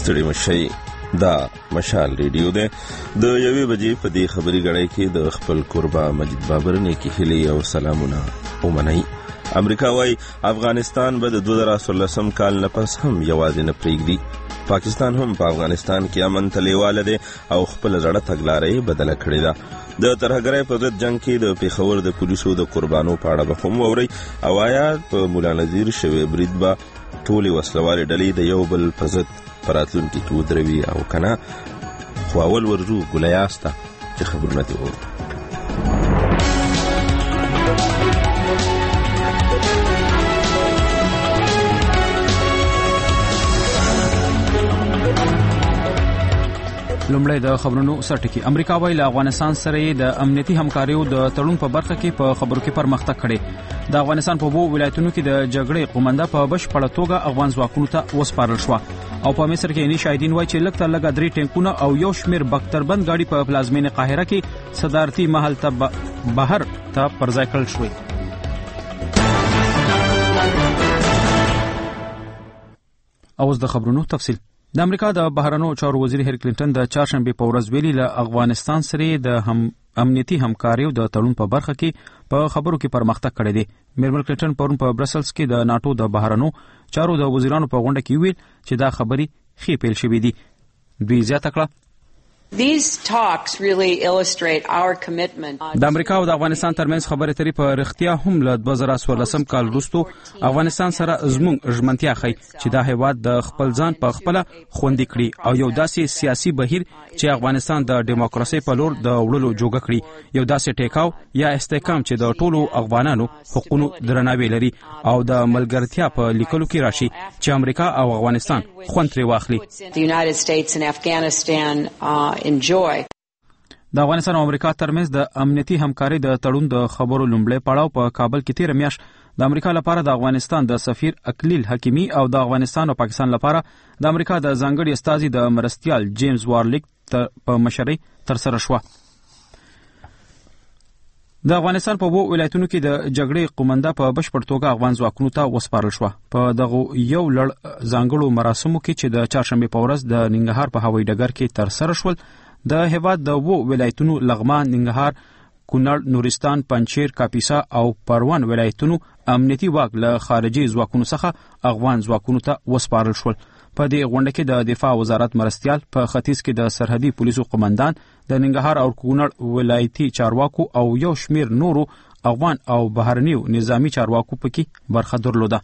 ستړي مشئ. دا مشال ریډیو ده. د 1 بجې په دې خبري غړې کې د خپل قربا مجید بابر نه کې هلي او سلامونه ومنئ. امریکا وايي افغانستان به د 2013 کال نه پس هم یوازې نه پریږدي. پاکستان هم په افغانستان کې امن تلیواله ده او خپل زړه تګلارې بدله کړې ده. د ترهګرۍ په ضد جنگ کې د پیښور د پولیسو د قربانو په اړه به هم ووري او آیا په مولا نذیر شوی برید به ټولې وسلوالې ډلې د یو بل په ضد په راتلونکي کې ودروي او کنه. خو اول ورځو ګولیاسته چې خبرونه دي وو. لومړی د خبرونو سرټکی. امریکا وايي له افغانستان سره د امنیتي همکاریو د تړون په برخه کې په خبرو کې پرمختګ کړي. د افغانستان په وو ولایتونو کې د جګړې قومنده په بشپړه توګه افغان ځواکونو ته وسپارل شو او په مصر کې ني شاهدین وايي چې لکه 3 ټینکونه او یو شمیر بختربند گاډي په پلازمینه قاهره کې صدارتي محل ته بهر ته پرځای کړل شوې. اوس د خبرونو تفصیل. د امریکا د بهرنیو چارو وزیر هیلری کلینټن د چهارشنبه په ورځ ویلي له افغانستان سره د امنیتي همکاریو د تړون په برخه کې په خبرو کې پرمختګ کړی دی. میرمن کلینټن پرون په برسلز کې د ناتو د بهرنیو چارو د وزیرانو په غونډه کې ویل چې دا خبري ښې پیل شوې دي. دوی زیاته کړه These talks really illustrate our commitment. د امریکا او د افغانستان ترمنځ خبرې اترې په رښتیا هم له 2014 کال وروسته افغانستان سره زموږ ژمنتیا ښيي چې دا هیواد د خپل ځان په خپل خوندي کړي او یو داسې سیاسي بهیر چې افغانستان د دیموکراسي په لور د وړلو جوګه کړي، یو داسې ټیکاو یا استحکام چې د ټولو افغانانو حقوقو درناوی لري او د ملګرتیا په لیکلو کې راشي چې امریکا او افغانستان خوند ترې واخلي. Enjoy. د افغانستان او امریکا ترمنځ د امنیتي همکاري د تړون د خبرو لومړی پړاو په کابل کې 13 میاشت د امریکا لپاره د افغانستان د سفیر اکلیل حکیمی او د افغانستان او پاکستان لپاره د امریکا د ځانګړي استازي د مرستیال جیمز وارلیک په مشرۍ ترسره شو. د افغانستان په وو ولایتونو کې د جګړې قومنده په بشپړ توګه افغان ځواکونو ته وسپارل شو. په دغه یو لړ ځانګړو مراسمو کې چې د چهارشنبه په ورځ د ننګرهار په هوایي ډګر کې ترسره شول، د هیواد د وو ولایتونو لغمان، ننګرهار، کونړ، نورستان، پنجشیر، کاپیسا او پروان ولایتونو امنیتي واک له خارجي ځواکونو څخه افغان ځواکونو ته وسپارل شول. په دې غونډه کې د دفاع وزارت مرستیال، په ختیځ کې د سرحدي پولیسو قومندان، د ننګرهار او کونړ ولایتي چارواکو او یو شمیر نورو افغان او بهرنیو نظامی چارواکو پکې برخه درلوده.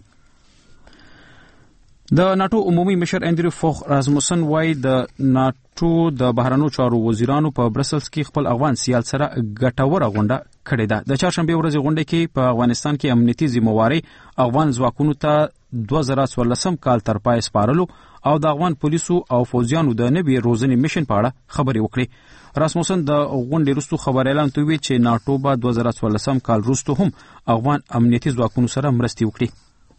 د ناتو عمومي مشر انډریو فوخ راسموسن وايي د ناتو د بهرنیو چارو وزیرانو په برسلز کې خپل افغان سیال سره ګټوره غونډه کړې ده. د چهارشنبه ورځ غونډه کې په افغانستان کې امنیتي ذمہواری افغان ځواکونو ته 2014 کال تر پای سپارلو او د افغان پولیسو او فوجیانو د نوي روزنې میشن په اړه خبرې وکړې. راسموسن د غونډې وروسته خبر اعلان کوي چې ناتو به 2014 کال وروسته هم افغان امنیتي ځواکونو سره مرستې وکړي.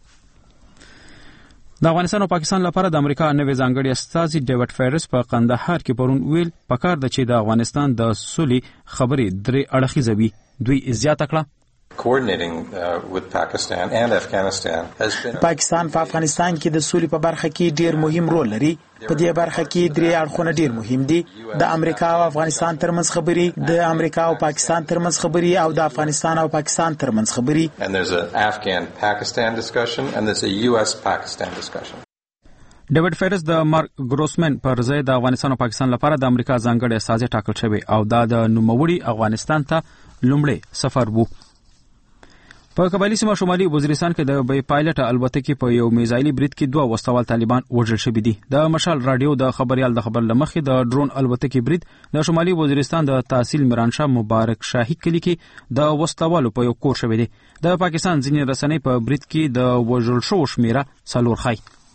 د افغانستان او پاکستان لپاره د امریکا نوی ځانګړي استازي ډیوډ فیرس په قندهار کې پرون ویل پکار د چې د افغانستان د سولې خبرې درې اړخیزه وي. دوی زیاته کړه Coordinating with Pakistan and Afghanistan has been پاکستان په افغانستان کې د سولې په برخه کې ډیر مهم رول لري. په دې برخه کې درې اړخونه ډیر مهم دي: د امریکا او افغانستان ترمنځ خبرې، د امریکا او پاکستان ترمنځ خبرې او د افغانستان او پاکستان ترمنځ خبرې. And there's an Afghan-Pakistan discussion and there's a US-Pakistan discussion. ډیوډ فیرس د مارک ګروسمن پر ځای د افغانستان او پاکستان لپاره د امریکا ځانګړي استازي ټاکل شوی او دا د نوموړي افغانستان ته لومړی سفر وو. په قبایلی سیمه شمالي وزیرستان کې د بې پایلټه الوتکې په یو میزایلي برید کې 2 وسوال طالبان وژل شوي دي. د مشال رادیو د خبريال د خبر لمخې د ډرون الوتکې برید د شمالي وزیرستان د تحصیل میرانشاه مبارک شاهي کلی کې د وسوالو په یو کور شوی دی. د پاکستان ځینې رسنۍ په برید کې د وژل شو شمیره 4 خای.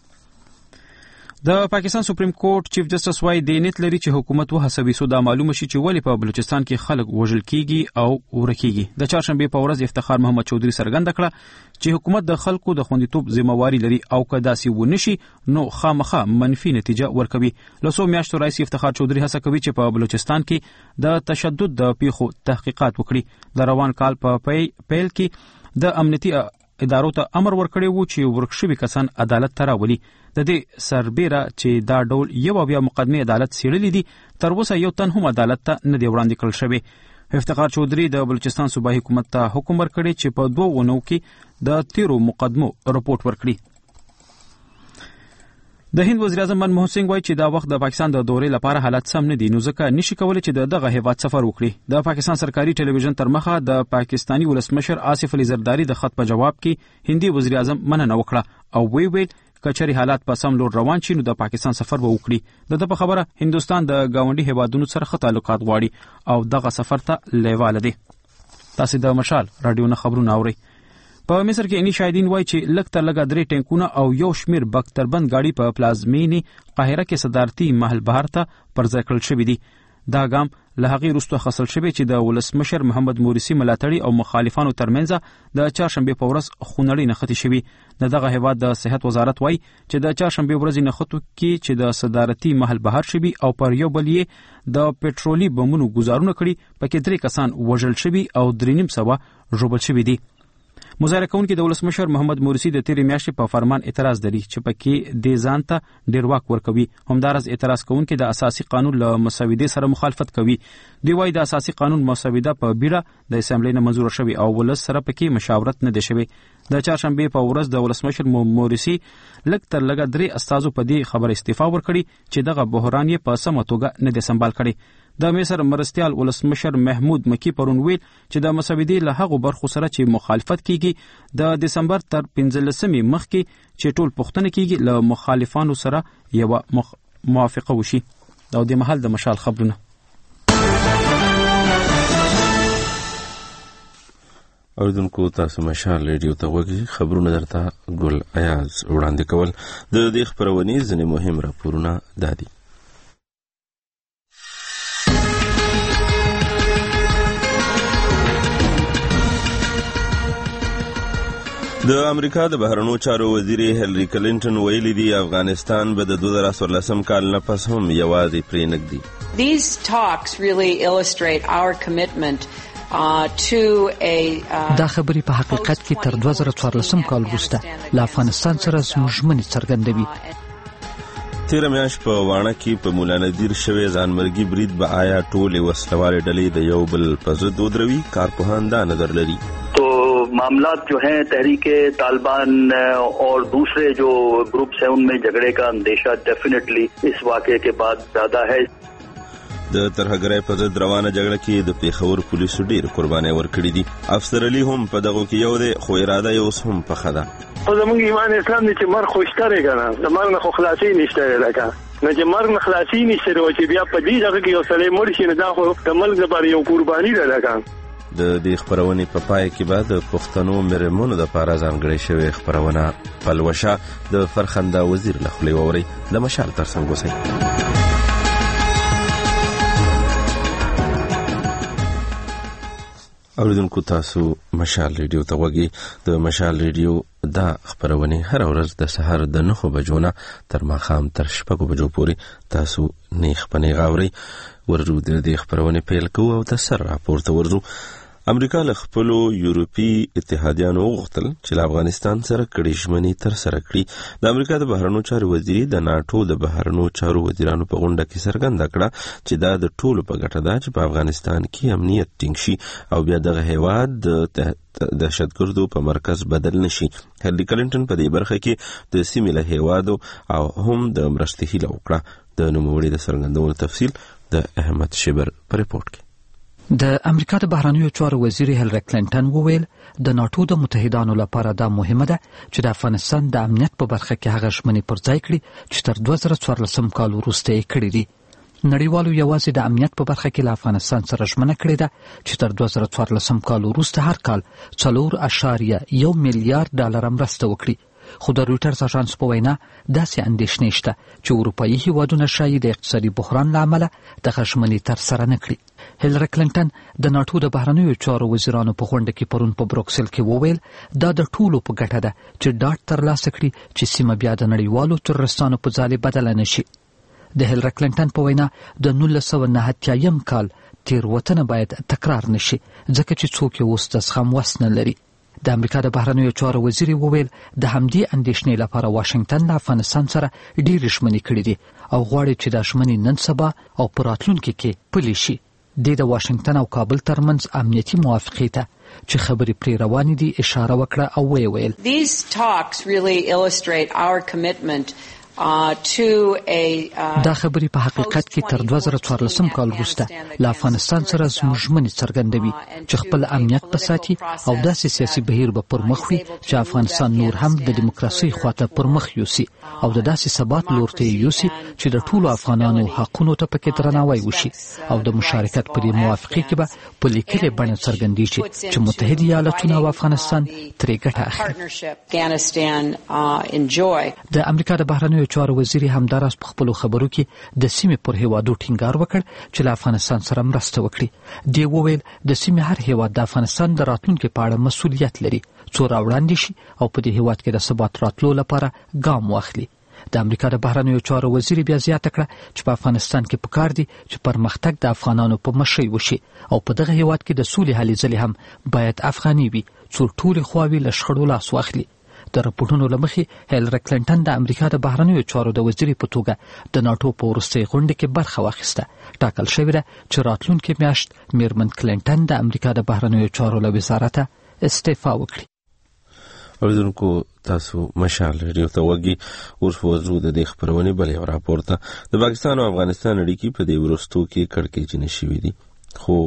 د پاکستان سپریم کورټ چیف جسټس وايي د نیت لري چې حکومت وهڅوي سو دا معلومه شي چې ولی په بلوچستان کې خلک وژل کیږي او ورکیږي. د چهارشنبه په ورځ افتخار محمد چودري څرګنده کړه چې حکومت د خلکو د خوندیتوب ذمہواری لري او که داسې ونشي نو خامخا منفي نتیجه ورکوي. لسو میاشتو رئیس افتخار چودري هڅه کوي چې په بلوچستان کې د تشدد د پیښو تحقیقات وکړي. د روان کال په پیل کې د امنیتي ادارو ته امر ورکړی و چې ورکشوي کسان عدالت ته راولي. د دې سربیره چې دا ډول یو بیا مقدمه عدالت سیړلې دي تر اوسه یو تن هم عدالت ته نه دی وړاندې کړل شوی. افتخار چودھری د بلوچستان صوبایي حکومت ته حکم ورکړی چې په 2 اونو کې د 13 مقدمو رپورټ ورکړي. د هند وزیر اعظم منموهن سنگ وایي چې دا وخت د پاکستان د دورې لپاره حالات سم نه دي، نو ځکه نشي کولای چې دغه هیواد سفر وکړي. د پاکستان سرکاري ټلویزیون تر مخه د پاکستانی ولسمشر آصف علي زرداری د خط په جواب کې هندي وزیر اعظم مننه وکړه او ویل کچري حالات په سم لور روان شي نو د پاکستان سفر به وکړي. د په خبره هندستان د گاونډي هیوادونو سره ښه تعلقات غواړي او دغه سفر ته لیواله دي. تاسو د مشال رادیو نه خبرونه اورئ. په مصر کې اني شاهدین وایي چې لږ تر لږه 3 ټینکونه او یو شمیر بختربند گاډي په پلازمینی قاهره کې صدارتي محل بهر ته پرځای کړل شوی دی. دا ګام له هغې وروسته خصل شوی چې د ولسمشر محمد مورسی ملاتړي او مخالفانو ترمنځ د چهارشنبې په ورځ خونړۍ نښتې شوي. دغه هیواد د صحت وزارت وایي چې د چهارشنبې ورځې نښتو کې چې د صدارتي محل بهر شوي او پر یو بل یې د پټرولي بمونو ګزارونه کړي، پکې 3 کسان وژل شوي او 3.5 ژوبل شوي دي. مظاهره کوونکي د ولسمشر محمد مورسی د تیرې میاشتې په فرمان اعتراض لري چې پکې د ځان ته ډیر واک ورکوي. همدارس اعتراض کوونکي د اساسي قانون له مسودې سره مخالفت کوي. دی وايي د اساسي قانون مسوده په بیړه د اسمبلی نه منزور شوی او ولس سره پکې مشاورت نه دی شوی. د چهارشنبې په ورځ د ولسمشر مورسی لږ تر لږه 3 استازو په دې خبر استعفا ورکړي چې دغه بحران یې په سمه توګه نه دی سمبال کړی. د مصر مرستیال ولسمشر محمود مکی پرون ویل چې د مسودې له هغو برخو سره چې مخالفت کیږي د دسمبر تر 15 مخکې چې ټول پوښتنه کیږي له مخالفانو سره یو موافقه وشي. دا د محل د مشال خبرونه. اوریدونکو تاسو مشال ریډیو ته وګورئ. خبرونه درته ګل ایاز وړاندې کول. د دې خبرونې ځینې مهم راپورونه دادي. د امریکا د بهرنیو چارو وزیر هیلری کلینټن ویلي دی افغانستان به د 2014 کال نه پس هم یوازې پرې نږدي. These talks really illustrate our commitment to a دا خبرې په حقیقت کې تر 2014 کال وروسته له افغانستان سره زموږ ژمنې څرګندوي. تیره میاشت په واڼه کې په مولا نذیر شوی ځانمرګي برید به آیا ټولې وسلوالې ډلې د یو بل په ضد ودروي؟ کارپوهان دا نظر لري. मामलात जो हैं तहरीक तालिबान और दूसरे जो ग्रुप्स हैं उनमें झगड़े का अंदेशा डेफिनेटली इस वाक़े के बाद ज़्यादा है. د ترهګرۍ په ضد روانه جګړه کې د پیښور پولیسو ډېر قربانۍ ورکړي دي. افسر علي هم په دغو کې یو دی خو اراده یې اوس هم پخه ده. خو زموږ ایمان اسلام دی چې مرګ خو شته دی که نه، د مرګ نه خو خلاصي نشته دی لکه نو چې مرګ نه خلاصي نشته دی چې بیا په دې ځای کې یو سړی مړ شي نو دا خو د ملک لپاره یو قرباني ده لکه. د دې خبرونې په پای کې به د پښتنو میرمنو لپاره ځانګړې شوې خبرونه پلوشه د فرخنده وزیر له خولې واورئ. د مشال ترڅنګ اوسئ. اوریدونکو تاسو مشال ریډیو ته وګورئ. د مشال ریډیو دا خبرونه هر ورځ د سحر د 9 بجو نه تر ماښام تر 6 بجو پورې تاسو نیخ پنې غاورئ. ورجو د دې خبرونه پیل کوو او د سر راپورته ورځو. امریکا له خپلو یورپي اتحادیانو وغوښتل چې له افغانستان سره کړي ژمنې ترسره کړي. د امریکا د بهرنیو چارو وزیر د ناټو د بهرنیو چارو وزیرانو په غونډه کې څرګنده کړه چې دا د ټولو په ګټه ده چې په افغانستان کې امنیت ټینګ شي او بیا دغه هیواد د دهشتګردو په مرکز بدل نشي. هیلری کلینټن په دې برخه کې د سیمې له هیوادو او هم د مرستې هیله وکړه. د نوموړي د څرګندولو تفصیل د احمد شبر په ریپورت کې. د امریکا د بهرنیو چارو وزیر هیلری کلینټن وویل د ناټو د متحدانو لپاره دا مهمه ده چې د افغانستان د امنیت په برخه کې هغه ژمنې پر ځای کړي چې تر 2014 کال وروسته یې کړي دي. نړیوالو یوازې د امنیت په برخه کې له افغانستان سره ژمنه کړې ده چې تر 2014 کال وروسته هر کال 4.1 میلیارډ ډالر مرسته وکړي. خو د رویټرز اژانس په وینا داسې اندېښنې شته چې اروپایي هیوادونه شاید د اقتصادي بحران له امله دغه ژمنې ترسره نه کړي. هیلری کلینټن د ناټو د بهرنیو چارو وزیرانو په غونډه کې پرون په بروکسل کې وویل دا د ټولو په ګټه ده چې ډاډ ترلاسه کړي چې سیمه بیا د نړیوالو تروریستانو په ځالې بدله نه شي. د هیلری کلینټن په وینا د 1989 کال تیروتنه باید تکرار نشي ځکه چې څوک یې اوس د زغم وس نه لري. د امریکا د بهرنیو چارو وزیر وویل د همدې اندېښنې لپاره واشنگټن له افغانستان سره ډېرې ژمنې کړې دي او غواړي چې دا ژمنې نن سبا او په راتلونکي کې پلي شي. د واشنگټن او کابل ترمنځ امنیتي موافقې ته چې خبرې پرې روانې دي اشاره وکړه او ویل These talks really illustrate our commitment دا خبرې په حقیقت کې تر 2014 کال وروسته له افغانستان سره زموږ ژمنې څرګندوي چې خپل امنیت به ساتي او داسې سیاسي بهیر به پر مخ وي چې افغانستان نور هم د دیموکراسۍ خواته پر مخ یوسي او د داسې ثبات لور ته یوسي چې د ټولو افغانانو حقونو ته پکې درناوی وشي او د مشارکت پر موافقې کې به په لیکلې بڼه څرګندېږي چې متحده ایالاتونه او افغانستان ترې ګټه اخلي. د امریکا د بهرنیو چارو وزیر همداراز په خپلو خبرو کې د سیمې پر هیوادو ټینګار وکړ چې له افغانستان سره مرسته وکړي. دی وویل د سیمې هر هیواد د افغانستان د راتلونکي په اړه مسؤلیت لري څو راوړاندې شي او په دې هیواد کې د ثبات راتلو لپاره ګام واخلي. د امریکا د بهرنیو چارو وزیر بیا زیاته کړه چې په افغانستان کې پکار دي چې پرمختګ د افغانانو په مشرۍ وشي او په دغه هیواد کې د سولې هلې ځلې هم باید افغاني وي څو ټولې خواوې له شخړو لاس واخلي. د راپورټونو له مخې هیلری کلینټن د امریکا د بهرنیو چارو د وزیر په توګه د ناټو په وروستۍ غونډه کې برخه واخیسته. ټاکل شوې ده چې راتلونکې میاشت میرمن کلینټن د امریکا د بهرنیو چارو له وزارته استعفا وکړي. اوریدونکو تاسو مشال ریډیو ته وګورئ. اوس وځو د دې خبرونه بل یو راپور ته. د پاکستان او افغانستان اړیکې په دې ورستو کې کړکېچنې شوې دي خو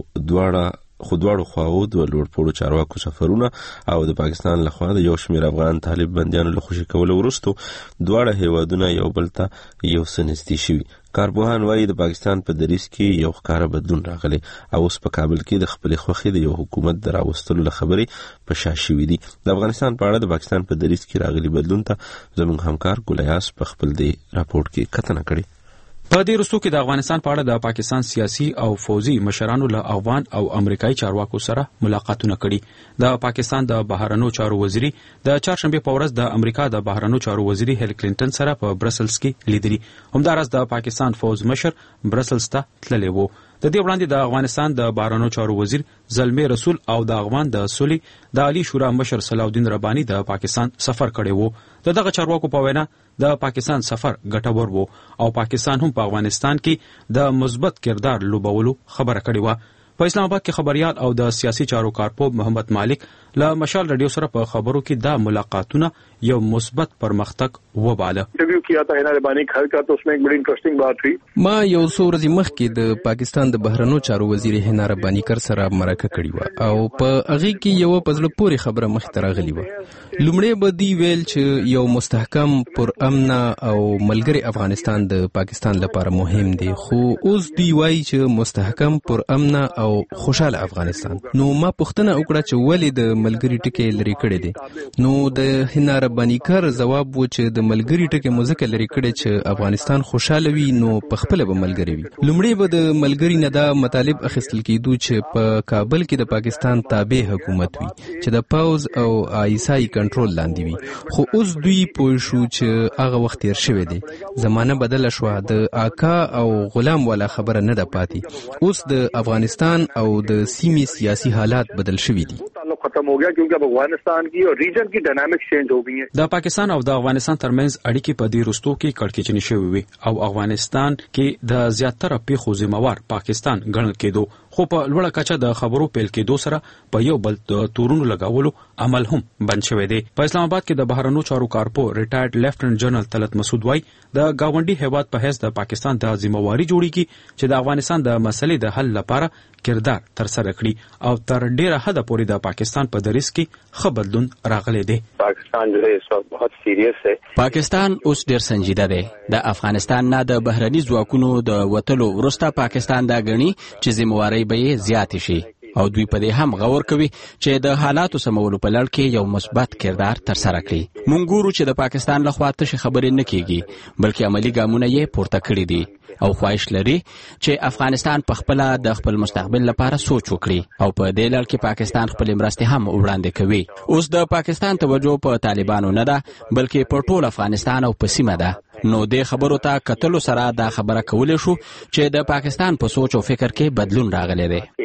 دواړو خواو د لوړپوړو چارواکو سفرونه او د پاکستان لخوا د یو شمېر افغان طالب بندیانو له خوشي کولو وروسته دواړه هیوادونه یو بل ته یو څه نږدې شوي. کارپوهان وایي د پاکستان په دریځ کې یو ښکاره بدلون راغلی او اوس په کابل کې د خپلې خوښې د یو حکومت د راوستلو له خبرې په شا شوي دي. د افغانستان په اړه د پاکستان په دریځ کې راغلي بدلون ته زموږ همکار ګولیاس په خپل دې راپورټ کې کتنه کړې. په دې وروستو کې د افغانستان په اړه د پاکستان سیاسي او فوزي مشرانو له افغان او امریکایي چارواکو سره ملاقاتونه کړي. د پاکستان د بهرنیو چارو وزیري د چهارشنبه په ورځ د امریکا د بهرنیو چارو وزیري هیل کلینټن سره په برسلز کې لیدلي. همداراز د پاکستان فوز مشر برسلز ته تللی وو. د دې وړاندې د افغانستان د بهرنیو چارو وزیر زلمی رسول او د افغان د سولې د عالی شورا مشر صلاح الدین رباني د پاکستان سفر کړی وو. دغه چارواکو په وینا د پاکستان سفر ګټور وو او پاکستان هم په افغانستان کې د مثبت کردار لوبولو خبره کړې وه. په اسلام آباد کې خبريال او د سیاسي چارو کارپوه محمد مالک له مشال رادیو سره په خبرو کې دا ملاقاتونه یو مثبت پرمختګ وباله. انټرویو کیا تھا هینا ربانی گھر کا تو اس میں ایک بڑی انٹرسٹنگ بات ہوئی. ما یو څو ورځې مخکې د پاکستان د بهرنیو چارو وزیر هینا ربانی کر سره مرکه کړې و او په هغه کې یو پزله پوری خبره مخ ته راغلی و. لومړی به دی ویل چې یو مستحکم پر امن او ملګری افغانستان د پاکستان لپاره مهم دی خو اوس دی وایي چې مستحکم پر امن او خوشاله افغانستان. نو ما پوښتنه وکړه چې ولې د ملګری ټکی لري کړی دی. نو د هینا ربانی کر جواب و چې د ملګری ټکی مزکه لري کړی چې افغانستان خوشاله وي نو په خپل به ملګری وي. لومړی به د ملګری نه دا مطالب اخیستل کېدو چې په کابل کې د پاکستان تابع حکومت وي چې د پاوز او آیسای کنټرول لاندې وي. خو اوس دوی پوه شو چې هغه وخت تیر شوی دی. زمانه بدل شو. د آکا او غلام والا خبره نه ده پاتې. اوس د افغانستان او د سیمې سیاسي حالات بدل شوي دي. ختم ہو گیا کیونکہ اب افغانستان کی اور ریجن کی ڈائنامکس چینج ہو گئی ہیں. د پاکستان او د افغانستان ترمنځ اړیکې په دې وروستو کې کړکېچنې شوې وي او افغانستان کې د زیاتره پیښو ذمہوار پاکستان ګڼل کېدو. خو په لوړه کچه د خبرو پیل کېدو سره په یو بل د تورونو لګولو عمل هم بند شوی دی. په اسلام آباد کې د بهرنیو چارو کارپو ریټایرډ لیفټننټ جنرال طلعت مسعود وایي د گاونډي هیواد په حیث د پاکستان د ذمہواری جوړیږي چې د افغانستان د مسلې د حل لپاره کردار تر سره کړي او تر ډیره حد پورې د پاکستان په دریځ کې ښه بدلون راغلی دی. پاکستان جو ہے اس وقت بہت سیریس ہے. پاکستان اوس ډیر سنجیده دی. د افغانستان نه د بهرني ځواکونو د وټلو وروسته پاکستان دا غني چې ذمہواری به زیات شي او دوی په دې هم غور کوي چې د حالاتو سمولو په لړ کې یو مثبت کردار تر سره کړي. مونږ ګورو چې د پاکستان لخوا تشه خبرې نه کیږي بلکې عملی ګامونه یې پورته کړي دي او خواهش لري چې افغانستان په خپل د خپل مستقبل لپاره سوچ وکړي او په دې لړ کې پاکستان خپل مرستې هم وړاندې کوي. اوس د پاکستان توجه په طالبانو نه ده بلکې په ټول افغانستان او په سیمه ده. نو د خبرو ته کتلو سره دا خبره کولای شو چې د پاکستان په سوچ او فکر کې بدلون راغلی دی. एक बड़ी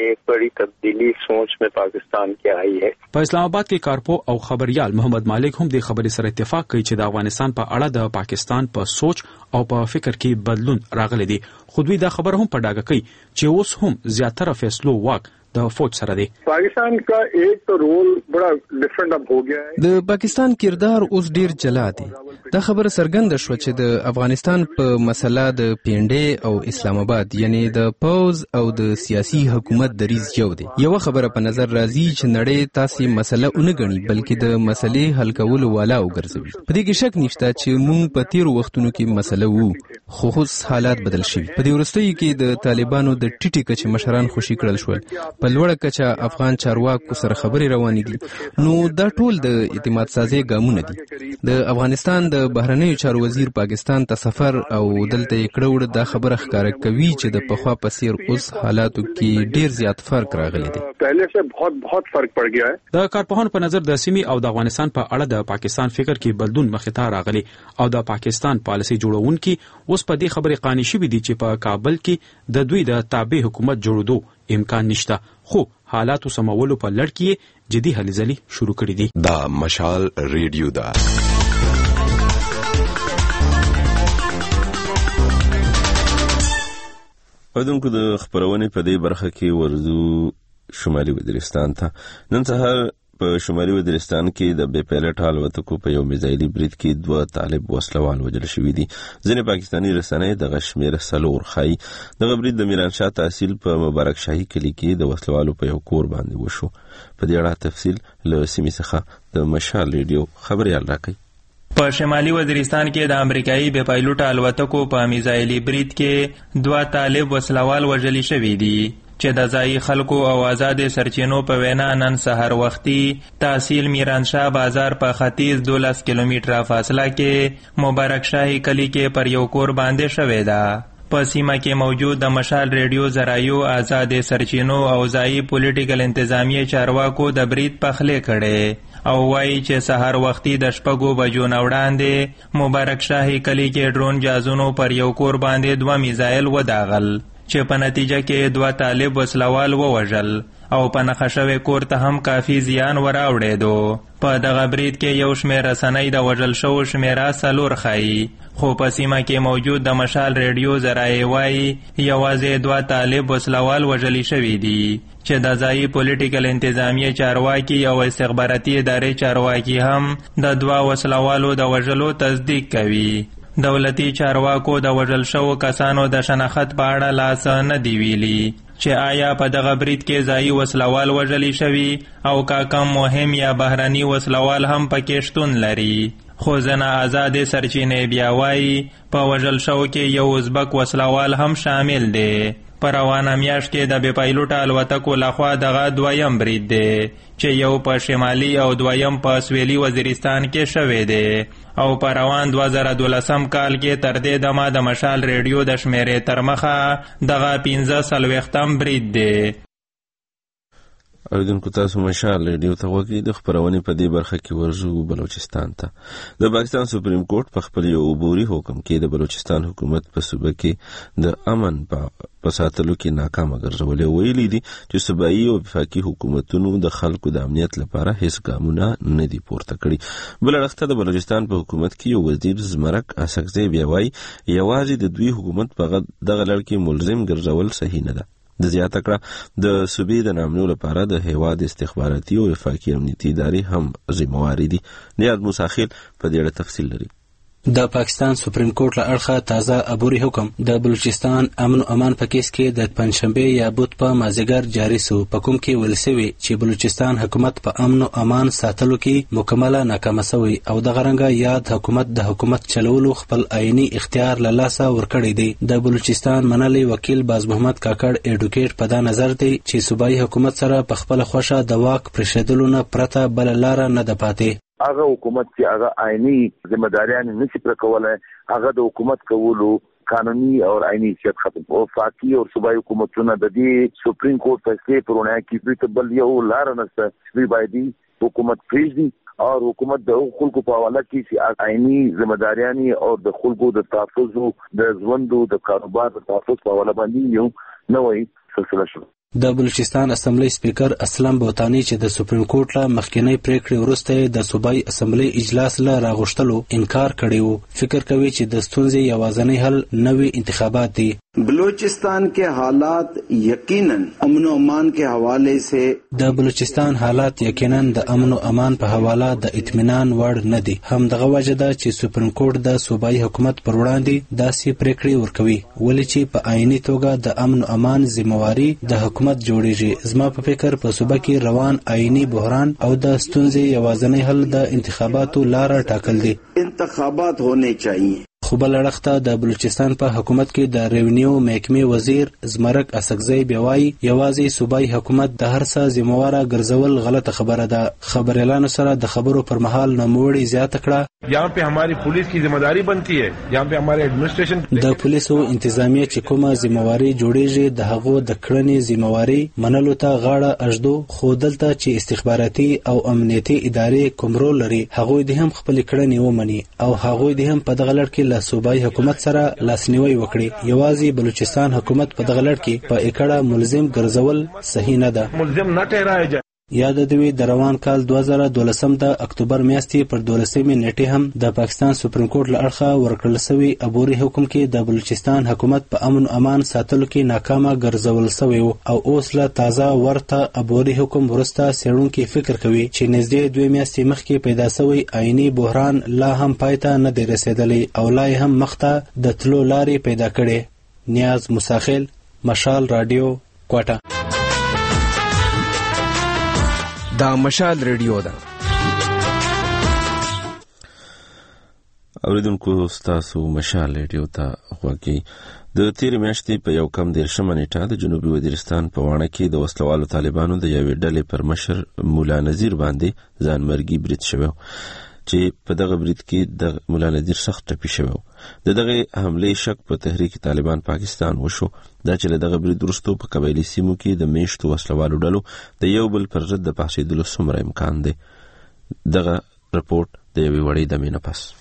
बड़ी तब्दीली सोच में पाकिस्तान की आई है. په اسلام آباد کې کارپو او خبريال محمد مالک هم د خبرې سره اتفاق کوي چې د افغانستان په اړه د پاکستان په سوچ او په فکر کې بدلون راغلی دی. خو دوی دا خبر هم په ډاګه کوي چې اوس هم زیاتره فیصلو واک د فوج سره دی. پاکستان کا ایک تو رول بڑا ډیفرنٹ اب ہو گیا ہے. د پاکستان کردار اوس ډیر جلا دی. دا خبره څرګنده شو چې د افغانستان په مسله د پیندې او اسلام آباد یعنی د پوز او د سیاسي حکومت دریز یو دی. یو خبره په نظر راځي چې نړۍ تاسو مسله اونګني بلکې د مسلې حل کولو والا وګرځوي. په دې کې شک نشته چې موږ په تیر وختونو کې مسله وو خو اوس حالات بدل شوي. په دې وروستیو کې د طالبانو د ټیټي کچې مشران خوشي کړل شول. په لوړه کچه افغان چارواکو سره خبرې روانې دي. نو دا ټول د اعتماد سازي ګامونه دي. د افغانستان د بهرنیو چارو وزیر پاکستان ته سفر او دلته کړوړ دا خبره ښکاره کوي چې د پخوا په څیر اوس حالاتو کې ډیر زیات فرق راغلی دی. پہلے سے بہت فرق پڑ گیا ہے. د کارپوهانو په نظر د سیمې او د افغانستان په اړه د پاکستان فکر کې بدلون مخې ته راغلی او د پاکستان پالیسي جوړونکي اوس په دې خبرې قانع شوي دي چې په کابل کې د دوی د تابع حکومت جوړېدو امکان نشته. خو حالاتو سمولو په لړ کې جدي هلې ځلې شروع کړي دي. دا مشال ریډیو دا اودونکو د خبرونې په دې برخه کې ورزو شمالي وزیرستان ته. نن سهار په شمالي وزیرستان کې د بې پیلټ الوتکو په یو میزایلي برید کې 2 طالب وسلوال وژل شوي دي. ځینې پاکستاني رسنۍ دغه شمېر 4 ښایي. دغه برید د میرانشاه تحصیل په مبارک شاهي کلي کې د وسلوالو په یو کور باندې وشو. په دې اړه تفصیل له سیمې څخه د مشال ریډیو خبريال راکوي. په شمالي وزیرستان کې د امریکایي بې پایلوټه الوتکو په میزایلي برید کې 2 طالب وسلوال وژل شوي دي چې د ځایي خلکو او آزاد سرچینو په وینا نن سحر وختي تحصیل میرانشاه بازار په ختیځ 12 کیلومتره فاصله کې مبارک شاهي کلی کې پر یو کور باندې شوې ده. په سیمه کې موجود د مشال ریډیو ذرایعو آزاد سرچینو او ځایي پولیټیکل انتظامیه چارواکو د برید پخلې کړي او وایي چې سحر وختي د 6 بجو نه وړاندې مبارک شاهي کلی کې ډرون جازونو پر یو کور باندې 2 میزایل وداغل چې په نتیجه کې 2 طالب وسلوال ووژل او په نښه شوی کور ته هم کافي زیان وراوړېدو. په دغه برید کې یو شمېر رسنۍ د وژل شوو شمېره 4 ښایي. خو په سیمه کې موجود د مشال ریډیو ذرایع وایي یوازې 2 طالب وسلوال وژلي شوي دي چې د ځایي پولیټیکل انتظامیه چارواکي او استخباراتي ادارې چارواکي هم د 2 وسلوالو د وژلو تصدیق کوي. دولتي چارواکو د وژل شوو کسانو د شناخت په اړه لاس نه دی ویلي چې آیا په دغه برید کې ځایي وسلوال وژلي شوي او کا کم مهم یا بهرني وسلوال هم پکې شتون لري. خو ځنه آزادې سرچینې بیا وایي په وژل شوو کې یو ازبک وسلوال هم شامل دی. په روانه میاشت کې د بې پایلوټه الوتکو لخوا دغه 2یم برید دی چې یو په شمالي او 2یم په سویلي وزیرستان کې شوی دی او په روان 2012 کال کې تر دې دمه د مشال ریډیو د شمیرې تر مخه دغه 15 برید دی. اوریدونکو تاسو مشال ریډیو ته وګورئ. د خبرونې په دې برخه کې ورزو بلوچستان ته. د پاکستان سپریم کورټ په خپل یو عبوري حکم کې د بلوچستان حکومت په صوبه کې د امن په ساتلو کې ناکامه ګرځولې. ویلي دي چې صوبایي او وفاقي حکومتونو د خلکو د امنیت لپاره هیڅ ګامونه نه دي پورته کړي. بل اړخ ته د بلوچستان په حکومت کې یو وزیر زمرک اسکزی بیا وایي یوازې د دوی حکومت په دغه لړ کې ملزم ګرځول صحیح نه ده. د زیاته کړه د صوبې د نامنو لپاره د هیواد استخباراتي او وفاقي امنیتي ادارې هم ذمہواري دي. نیاز موسی په دې اړه تفصیل لري. د پاکستان سپریم کورټ له اړخه تازه عبوري حکم د بلوچستان امن او امان په کیس کې د پنځشنبه یا بوت په مازیګر جاری شو. په کوم کې ویل شوی چې بلوچستان حکومت په امن او امان ساتلو کې مکمله ناکامه شوی او د غرنګ یاد حکومت د حکومت چلولو خپل عیني اختیار له لاسه ورکړی دی. د بلوچستان منلي وکیل باز محمد کاکړ ایډوکیټ په دا نظر دی چې صوبایي حکومت سره په خپل خوښه د واک پرېښودلو نه پرته بل لار نه ده پاتې. هغه حکومت چې هغه عیني ذمہداریان نشي پر کولای هغه د حکومت کولو قانوني او عیني حیثیت ختم او فاقي او صوبایي حکومتونه د دې سپریم کورټ فیصله پرونه کې په بل یو لار نشته چې باید حکومت پریږدي او حکومت د خلکو په حواله کې چې عیني ذمہداریان او د خلکو د تحفظ د ژوند او د کاروبار د تحفظ په حواله باندې یو نوې سلسله شروع. د بلوچستان اسمبلی سپیکر اسلم بوتانی چې د سپریم کورټ له مخکینی پریکړې وروسته د صوبایي اسمبلی اجلاس له راغوښتلو انکار کړی و. فکر کوي چې د ستونزې یوازینی حل نوي انتخابات دي. بلوچستان کے حالات یقیناً امن و امان کے حوالے سے د بلوچستان حالات یقیناً د امن و امان په حواله د اطمینان وړ نه دي. هم دغه وجه ده چې سپریم کورټ د صوبایي حکومت پر وړاندې داسې پریکړې ورکوي ولې چې په عیني توګه د امن و امان ذمہواری د حکومت جوړیږي. زما په فکر په صوبه کې روان عیني بحران او د ستونزې یوازینی حل د انتخاباتو لاره ټاکل دي. انتخابات ہونے چاہیے. خو بل اړخته د بلوچستان په حکومت کې د ریونیو محکمې وزیر زمرک اسکزی بیوای یوازې صوبایي حکومت د هر څه ذمہواره ګرځول غلطه خبره ده. خبريالانو سره د خبرو پر مهال نوموړي زیاته کړه यहाँ पे हमारी पुलिस की जिम्मेदारी बनती है, यहाँ पे हमारे एडमिनिस्ट्रेशन د پولیسو انتظامیه چې کومه ذمہواری جوړیږي د هغو د کړنې ذمہواری منلو ته غاړه اژدو. خو دلته چې استخباراتي او امنیتي ادارې کوم رول لري هغوی د هم خپل کړنې ومني او هغوی د هم په دغه لړ کې له صوبایي حکومت سره لاسنیوي وکړي. یوازې بلوچستان حکومت په دغه لړ کې په اکړه ملزم ګرځول صحیح نه ده. ملزم نه ټهرایا جائے. یاد دوی د روان کال 2012 د اکتوبر میاشتې پر 12 نیټه هم د پاکستان سپریم کورټ له اړخه ورکړل شوی عبوري حکم کې د بلوچستان حکومت په امن او امان ساتلو کې ناکامه ګرځول شوی او اوس له تازه ورته عبوري حکم ورسته سیړونکو فکر کوي چې نږدې 2 میاشتې مخکې پیدا شوی عیني بحران لا هم پایته نه دی رسیدلی او لا هم مخته د تلو لارې پیدا کړي. نیاز مساخیل، مشال رادیو، کوټه. دا مشال ریډیو ده. اوریدونکو ستاسو مشال ریډیو ته غوږی. د تیر میاشتې په یو کم 13 نیټه د جنوبي وزیرستان په وانه کې د وسلوالو طالبانو د یوې ډلې پر مشر مولا نذیر باندې ځانمرګي برید شوی چې په دغه برید کې د مولا نذیر سخت ټپي شوی. د دغه حمله شک په تحریک طالبان پاکستان وشو. دا چې دغه برید وروسته په قبایلي سیمو کې د میشتو وسلوالو ډلو د یو بل پر ضد د پاڅېدلو څومره امکان دی. دغه رپورټ د یوې وړې دمې نه پس.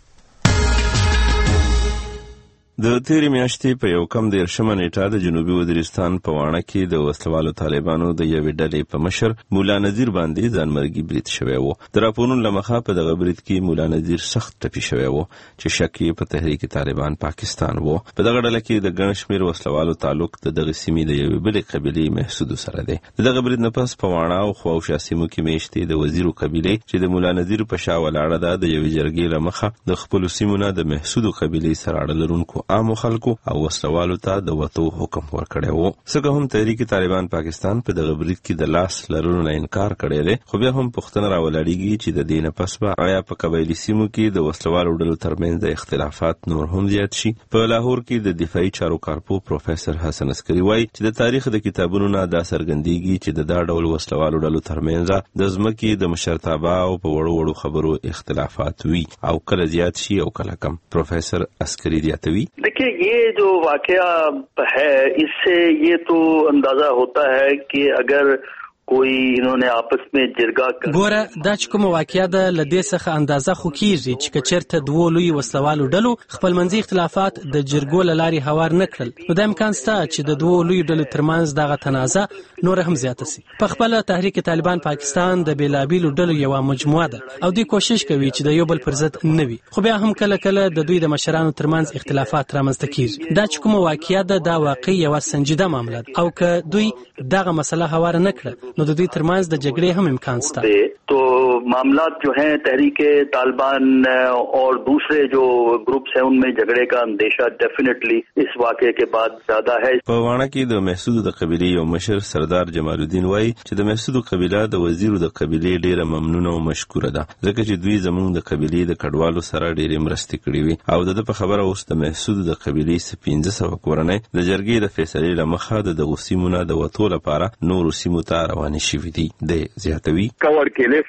د تیر میاشتې په یو کم 13 نیټه د جنوبي وزیرستان په وانه کې د وسلوالو طالبانو د یوې ډلې په مشر مولا نذیر باندې ځانمرګي برید شوی و. د راپورونو له مخه په دغه برید کې مولا نذیر سخت ټپي شوی و چې شک یې په تحریک طالبان پاکستان و. په دغه ډله کې د ګڼ شمېر وسلوالو تعلق د دغه سیمې د یوې بلې قبیلې محسودو سره دی. د دغه برید نه پس په وانه او خواوشا سیمو کې میشتې د وزیرو قبیلې چې د مولا نذیر په شا ولاړه ده د یوې جرګې له مخه د خپلو سیمو نه د محسودو قبیلې سره اړه لرونکو عامو خلکو او وسلوالو ته د وتو حکم ورکړی و. څنګه هم تحریک طالبان پاکستان په دغه برید کې د لاس لرلو نه انکار کړی دی، خو بیا هم پوښتنه راولاړېږي چې د دې نه پس به آیا په قبایلي سیمو کې د وسلوالو ډلو ترمنځ د اختلافات نور هم زیات شي. په لاهور کې د دفاعي چارو کارپو پروفیسر حسن عسکري وایي چې د تاریخ د کتابونو نه دا څرګندېږي چې د دا ډول وسلوالو ډلو ترمنځ د ځمکې د مشرتابه او په وړو وړو خبرو اختلافات وي او کله زیات شي او کله کم. پروفیسر عسکري زیاتوي देखिए ये जो वाकया है इससे ये तो अंदाजा होता है कि अगर कोई इन्होंने आपस में जिरगा ګوره دا چې کوم واقعیا ده لدې څخه اندازه خو کیږي چې کچرته دوه لوی وسلوالو ډلو خپل منځي اختلافات د جرګو لاري هوار نکړل نو د امکان شته چې د دوه لوی ډلو ترمنځ دغه تنازع نور هم زیات شي. په خپل تحریک طالبان پاکستان د بیلابیلو ډلو یو مجموعه ده او دوی کوشش کوي چې د یو بل پر ضد نه وي، خو بیا هم کله کله د دوی د مشرانو ترمنځ اختلافات رامنځته کیږي. دا چې کوم واقعیا ده دا واقعي یو سنجیده معامله ده او که دوی دغه مسله هوار نکړه نو د دوی ترمنځ د جګړې هم امکان شته. تو मामलात जो हैं तहरीक तालिबान और दूसरे जो ग्रुप्स हैं उनमें झगड़े का अंदेशा डेफिनेटली इस वाक़े के बाद ज्यादा है. په وانه کې د محسود د قبیلې یو مشر سردار جمال الدین وایي چې د محسود قبیله د وزیر د قبیلې ډیره ممنونه او مشکوره ده ځکه چې دوی زموږ د قبیلې د کډوالو سره ډیره مرسته کړې وي او د په خبره اوس د محسود د قبیلې 1500 کورنۍ د جرګې د فیصلې لمخه د دغه سیمونه د وټو لپاره نور سیمو ته روان شي دي. د زیاتوي کور کې له سره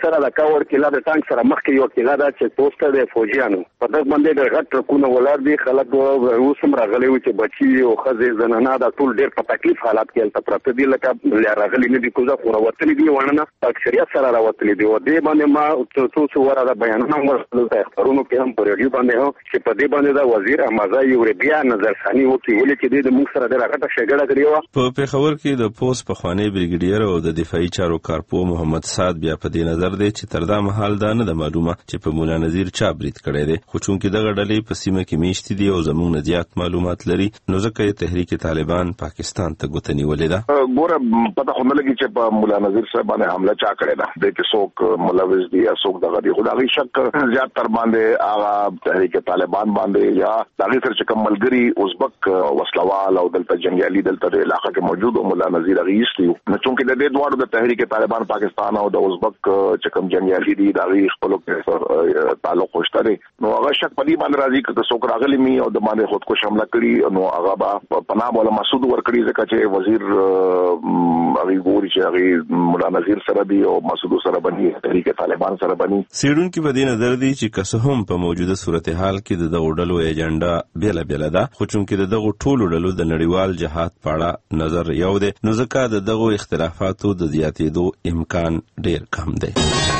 ټاور کلا د ټانک سره مخکې یو کلا دا چې پوسټ د فوجیانو په دغه باندې د غټ ټرکونه ولر دي خلک اوسم راغلي و چې بچي او خزې زنانه دا ټول ډېر په تکلیف حالات کې تل پراته دي لکه راغلي نه دي کوزه خو راوتلي دي ونه اکثریت سره راوتلي دي او دې باندې ما څو ورته بیانونه ورسول ته خبرونو کې هم پر ریډیو باندې هو چې په دې باندې دا وزیر امازا یوربیا نظرخانی وکي ولې چې د موږ سره د راغټه شګړه کړې و په پیښور کې د پوس په خوانی بریګیډیر او د دفاعي چارو کارپو محمد سعد بیا په دې نظر دی چې تر دا مهال دا نه د معلومه چې په مولا نذیر چا برید کړی دی خو چونکې دغه ډلې په سیمه کې میشتې دي او زموږ نه زیات معلومات لري نو ځکه تحریک طالبان پاکستان ته ګوته نیولې ده ګوره پته خو نه لګي چې په مولا نذیر صاحب باندې حمله چا کړې ده د کې څوک ملوث دي یا څوک دغه دي خدای شک زیات تر باندې هغه تحریک طالبان باندې یا دغه سره چې کوم ملګری ازبک وسلوال او دلته جنگیالي دلته د علاقې کې موجود او مولا نذیر غیستي نو چونکې د دې دوړو د تحریک طالبان پاکستان او د ازبک چې کوم جنگیالي دي دغه خپل کې تعلق خوشته دي نو هغه شک په دې باندې راځي چې څوک راغلی می او د باندې خودکش حمله کړي نو هغه په نام ولا مسعود ورکړي ځکه چې وزیر هغه ګوري چې هغه مولا نذیر سره دی او مسعود سره باندې تحریک طالبان سره باندې سیډون کې په دې نظر دی چې که هم په موجوده صورتحال کې د دغه ډلو ایجنډا بیل ده خو چونکې د دغه ټولو ډلو د نړیوال جهاد په اړه نظر یو دی نو ځکه د دغه اختلافاتو د زیاتېدو امکان ډیر کم دی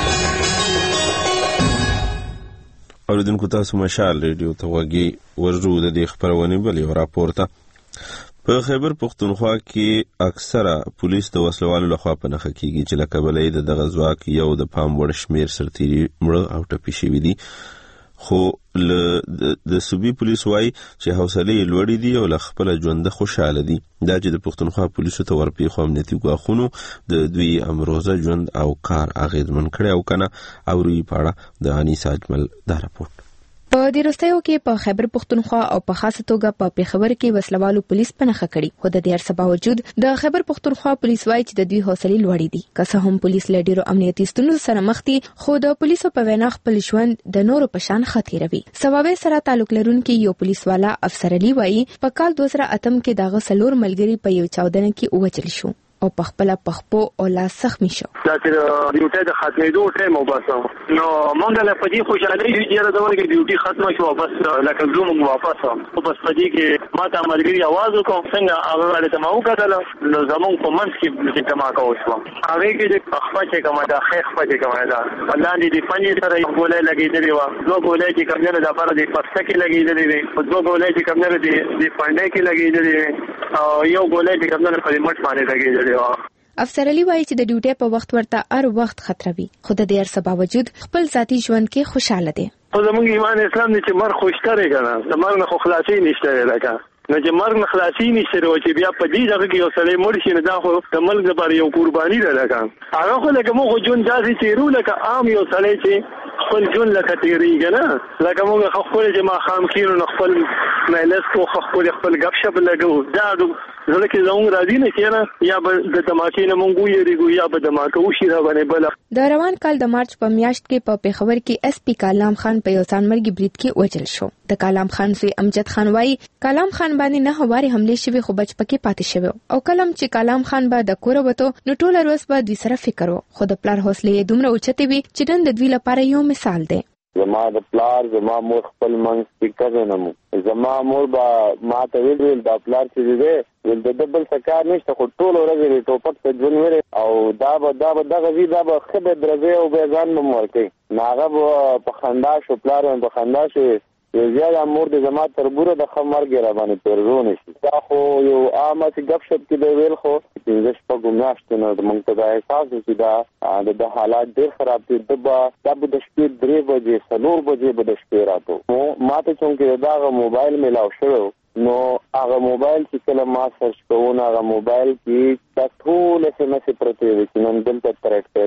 اوریدونکو تاسو مشال ریډیو ته وګورئ ورجو د دې خبرونه بل یو راپور ته په خیبر پختونخوا کې اکثره پولیس د وسلوالو لخوا په نخښه کیږي چې لکه بلې د دغه ځواک یو د پام وړ شمیر سرتیري مړه او ټپي شوي دي خو د صوبې پولیس وایي چې حوصله یې لوړې دي او له خپله ژونده خوشحاله دي دا چې د پختونخوا پولیسو ته ورپېښو امنیتي ګواښونو د دوی امروزه ژوند او کار اغېزمن کړی او کنه اوري په اړه د انیس اجمل دا راپورټ په دې وروستیو کې په خیبر پختونخوا او په خاصه توګه په پیښور کې وسلوالو پولیس په نخښه کړي خو د دې هر څه باوجود د خیبر پختونخوا پولیس وایي چې د دوی حوصله لوړې دي که څه هم پولیس له ډیرو امنیتي ستونزو سره مخ دي خو د پولیسو په وینا خپل ژوند د نورو په شان خطیروي سبب سره تعلق لرونکي یو پولیس والا افسر علي وایي په کال 2008 کې دغه سلور ملګری په یو چاودنه کې ووجل شو او په خپل پخپو او لا زخمی شو دا چې ډیوټي د ختمېدو ټایم وباسو نو مونږ له پدې خوشاله چې دا ډول کې ډیوټي ختمه شو بس لکه زوم واپس او بس پدې کې ما ته ملګری आवाज وکړ څنګه هغه له ما وکړل نو زمون په منځ کې چې کما کوو هغه کې د خپل چې کما دا خیر خپل چې کما دا الله دې فني سره یو ګولې لګېدلې و نو ګولې چې کمنه د لپاره د پسته کې لګېدلې وي نو ګولې چې کمنه د فنډې کې لګېدلې او یو ګولې چې کمنه په مټ باندې لګېدلې افسر علي وایي چې د ډیوټي په وخت ورته هر وخت خطر وي خو د دې هر څه باوجود خپل ذاتي ژوند کې خوشاله دي خو زموږ ایمان اسلام دې چې مر خوشتره کنه د مرګ نه خو خلاصي نشته لکه نو چې مرګ نه خلاصي نشته چې بیا په دې ځکه کې یو سړی مړ شي نه دا خو د ملک لپاره یو قرباني ده لکه هغه خو لکه موږ جون داسې تیرو لکه عام یو سړی چې خپل جون لکه تیریږي نه لکه موږ خپل چې ما خام کینو نه خپل مېلس کو خپل غب شپ لګو دا ځکه زموږ راځي نه کېنه یا به د دماکې نه مونږ یریږو یا به دماکه وشي را باندې بل د روان کال د مارچ په میاشت کې په پیښور کې اس پی کلام خان په یو ځانمرګي برید کې وژل شو د کلام خان زوی امجد خان وایي کلام خان باندې نه هواري حمله شوی خو بچ پکې پاتې شوی او کلم چې کلام خان به د کور وته نو ټول ورځ به دوی سره فکر وو خو د پلار حوصله دومره اوچته وي چې نن د دوی لپاره یو مثال دی زما د پلار زما مور خپل منځ فکر نه مو زما مور با ما ته ویل دا پلار چې دی ول د دبل سکار نشته خو ټول ورځ ټوپک ته ځون وره او دا به غوی دا به خبر درځي او به ځان مو ورکي ناغه په خندا شو پلار په خندا شو زیاده مور د زما تربوره د خمرګ را باندې پرزونه شي دا خو یو عامه غب شپ کې د ویل خو چې شپږ میاشتې نو موږ ته دا احساس وشي دا د حالات ډېر خراب دي د شپې 3 بجې 4 بجې به د شپې راته ما ته څنګه دا موبایل ملاو شو نو هغه موبایل چې کله ما سرچ کوو هغه موبایل کې ټول SMS پرته وي چې نن دلته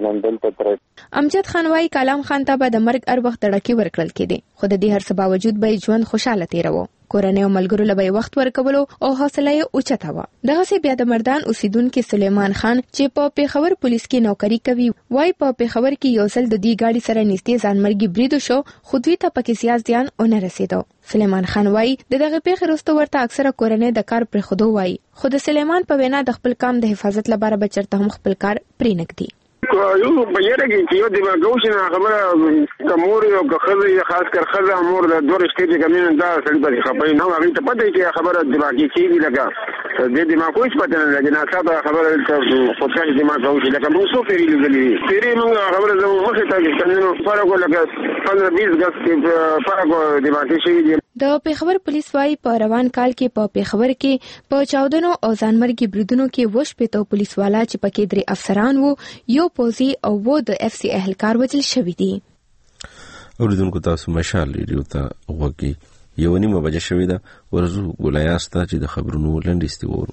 ترټ امجد خان وايي کلام خان ته به د مرګ هر وخت ډړکی ورکړل کېدی خو د دې هر څه باوجود به ژوند خوشاله تیرو کورنۍ او ملګرو له وخت ورکولو او حوصله یې اوچته و دغه سي بیا د مردان اوسیدونکو سلیمان خان چې په پیښور پولیس کې نوکری کوي وای په پیښور کې یو ځل د دې گاډي سره نږدې ځانمرګي برید شو خو دوی ته پکې سیاست ځان اون رسیدو سلیمان خان وای دغه پیښه وروسته ورته اکثره کورنۍ د کار پر خودو وای خو د سلیمان په وینا د خپل کام د حفاظت لپاره بچرته هم خپل کار پرې نکدي یو بهیره کې چې یو دماغ وشنه خبره کمور یو خزه خاص کر خزه امور د دوه رشتې کې کمین دا سړي په خپای نو هغه ته پته کې خبره دماغي کېږي لکه د دماغ کوم څه پته نه لګي نه صاحب خبره خو څنګه دماغ وشي لکه موږ څو پیری لګلې پیری موږ خبره زموږ مخه ته څنګه فرق لکه 15-20 غس کې فرق دماغي شي. د پیښور پولیس وايي په روان کال کې په پیښور کې په چاودنو او ځانمرګي بریدونو کې وشپېته پولیس والا چې پکې 3 افسران وو، یو پوځي او و د اف سی اهلکار وژل شوی دي. اوریدونکو تاسو مشال ریډیو ته وګورئ. 1:30 بجې شوې ده. ورزو ګولایاسته چې د خبرونو لنډیستي وورو.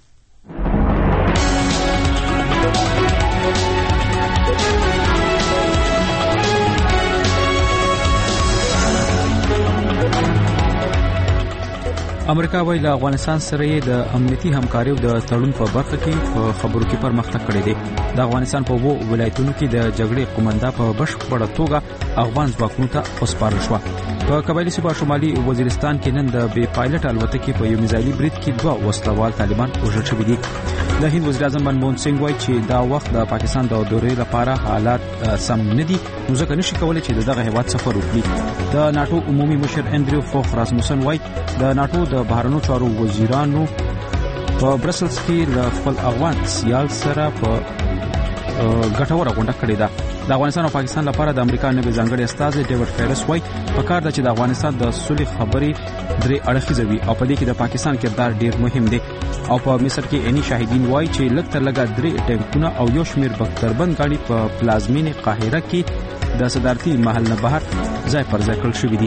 امریکا وايي له افغانستان سره د امنیتي همکارۍ د تړون په برخه کې په خبرو کې پرمختګ کړی دی. د افغانستان په وو ولایتونو کې د جګړې قومنده په بشپړه توګه افغان ځواکونو ته وسپارل شو. په قبایلی صوبه شمالي وزیرستان کې نن د بي پایلټ الوتکې په یو میزایلي برید کې 2 وسلوال طالبان وژل شوي دي. د هند وزیر اعظم منموهن سنگ وايي چې دا وخت د پاکستان د دورې لپاره حالات سم نه دي، نو ځکه نشي کولای چې دغه هیواد سفر وکړي. د ناتو عمومي مشر انډریو فوخ راسموسن وايي د ناتو د بهرنیو چارو وزیرانو په برسلز کې له خپل افغان سیال سره په ګټوره غونډه کړې ده. د افغانستان او پاکستان لپاره د امریکا نوی ځانګړي استاد ډیوډ فیرس وايي پکار ده چې د افغانستان د صلح خبرې 3 اړخیزه وي او په دې کې د پاکستان کردار ډیر مهم دی. او په مصر کې اني شاهدین وايي چې لږ تر لږه 3 ټینکونه او یو شمیر بختربند غاړي په پلازمینه قاهره کې د صدارتي محل نه بهر ځای پر ځای کړل شوې دي.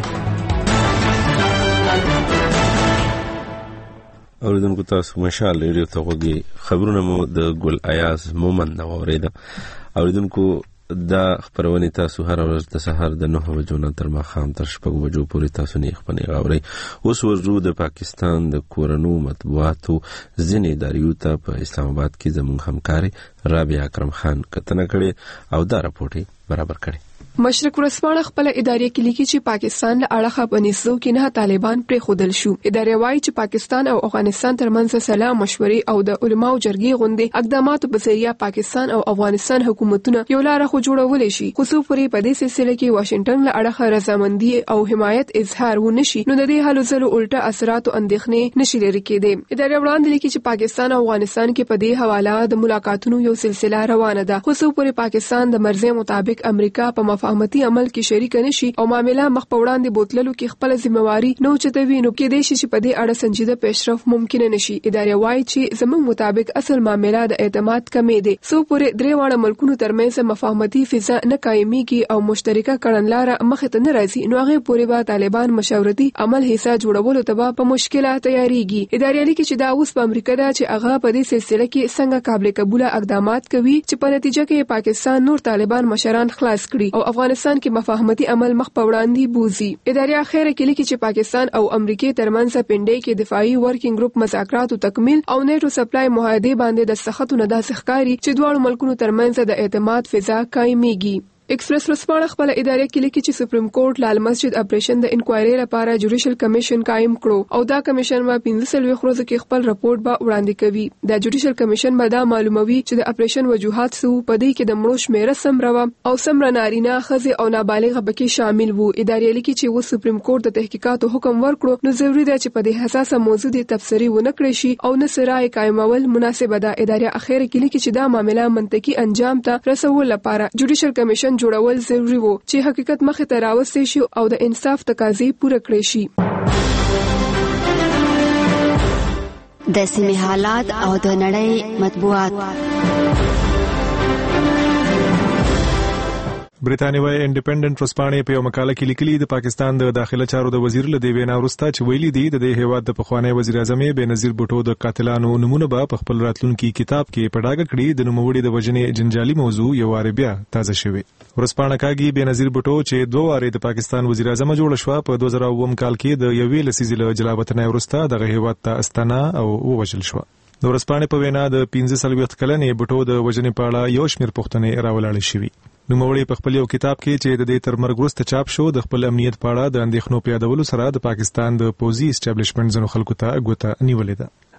اوریدونکو تاسو مشال ریډیو ته وګورئ. خبرونه مو د ګل ایاز مومن نو اوریدا. اوریدونکو دا خبرونه تاسو هر ورځ د سحر د 9 بجو نه تر ماښام تر 6 بجو پورې تاسو نه خبرونه غوړئ. اوس ورځو د پاکستان د کورنو مطبوعاتو ځینې ادارو ته په اسلام آباد کې زموږ همکاري رابعه اکرم خان کتنه کړي او دا راپورټي برابر کړي. مشرق ورځپاڼه خپل ادارې کې لیکي چې پاکستان له اړخه بنسو کې نه طالبان پرې خودل شو. ادارې وايي چې پاکستان او افغانستان ترمنځ سلام مشورې او د علماو جرګې غونډې اقداماتو په ذریعہ پاکستان او افغانستان حکومتونه یو لار خو جوړولې شي. خو څو پرې په دې سلسله کې واشنگټن له اړخه رضامندي او حمایت اظهار ونه شي، نو د دې حل زلو الټه اثرات او اندېښنې نشي لري کېدې. ادارې وړاندې لیکي چې پاکستان او افغانستان کې په دې حواله د ملاقاتونو یو سلسله روانه ده. خو څو پرې پاکستان د مرزه مطابق امریکا په مفاهمتي عمل کې شریک نشي او معاملې مخ په وړاندې بوتللو کې خپل ځمواري نو چتوي، نو کې دې شي چې په دې اړه سنجیده پیشرفت ممکن نشي. ادارې وايي چې زموږ مطابق اصل معاملې د اعتماد کمې دي. سو پورې درې واړه ملکونو ترمنځ مفاهمتي فضا نه قائميږي او مشترکه کړنلاره مخ ته نه راځي، نو هغه پورې به طالبان مشاورتي عمل حصہ جوړولو ته په مشکله تیاریږي. ادارې لیکي چې دا اوس په امریکا ده چې هغه په دې سلسله کې څنګه قابل قبول اقدامات کوي چې په نتیجه کې پاکستان نور طالبان مشران خلاص کړي او افغانستان کې مفاهمتي عمل مخ په وړاندې بوزي. ادارې اخیره کې لیکي چې پاکستان او امریکا ترمنځ پنډې کې دفاعي ورکینګ ګروپ مذاکرات او تکمیل او نیټو سپلای معاهده باندې د سختو نه داسې ښکاری چې دواړو ملکونو ترمنځ د اعتماد فضا قائميږي. ایکسپریس ورځپاڼه خپل ادارې کې لیکي چې سپریم کورټ لال مسجد اپریشن د انکوایري لپاره جوډیشل کمیشن قائم کړو او دا کمیشن به 15 ورځې کې خپل رپورټ به وړاندې کوي. دا جوډیشل کمیشن به دا معلوموي چې د اپریشن وجوهات څه په دې کې د مړو شمېره سمره او سمره نارینه خزه او نابالغه بکې شامل وو. ادارې لیکي چې و سپریم کورټ د تحقیقاتو حکم ورکړو، نو ضروری ده چې په دې حساسه موضوع د تفسیری ونه کړی شي او نه سرای قائمول مناسبه ده. ادارې اخیره کې لیکي چې دا معاملې منطقي انجام ته رسول لپاره جوډیشل کمیشن جوړول ضروري وو چې حقیقت مخ ته راوستي شي او د انصاف تقاضې پوره کړې شي. د سیمې حالات او د نړۍ مطبوعات. برېټانیا وايي انډیپندنت ورځپاڼې په یو مقاله کې لیکلي د پاکستان د داخله چارو د وزیر له دی وینا وروسته چې ویلي دی د هیواد د پخوانی وزیر اعظم بېنظیر بوټو د قاتلانو نمونه به په خپل راتلونکي کتاب کې په ډاګه کړي. د نوموړي د وژنې جنجالي موضوع یو واره بیا تازه شوې. ورځپاڼه کاږي بېنظیر بوټو چې 2 واره د پاکستان وزیر اعظم جوړ شو په 2009 کال کې د یوې لسیزې له جلاوطنۍ وروسته د هیواد ته استانه او وژل شو. د ورځپاڼې په وینا د 15 کلنې بوټو د وژنې په اړه یو شمېر پوښتنې راولاړې شوې. نوموړي په خپل یو کتاب کې چې د دې تر مرګ وروسته چاپ شو د خپل امنیت په اړه د اندېښنو په یادولو سره د پاکستان د پوځي اسټابلیشمنټ ځینو خلکو ته ګوته نیولې ده.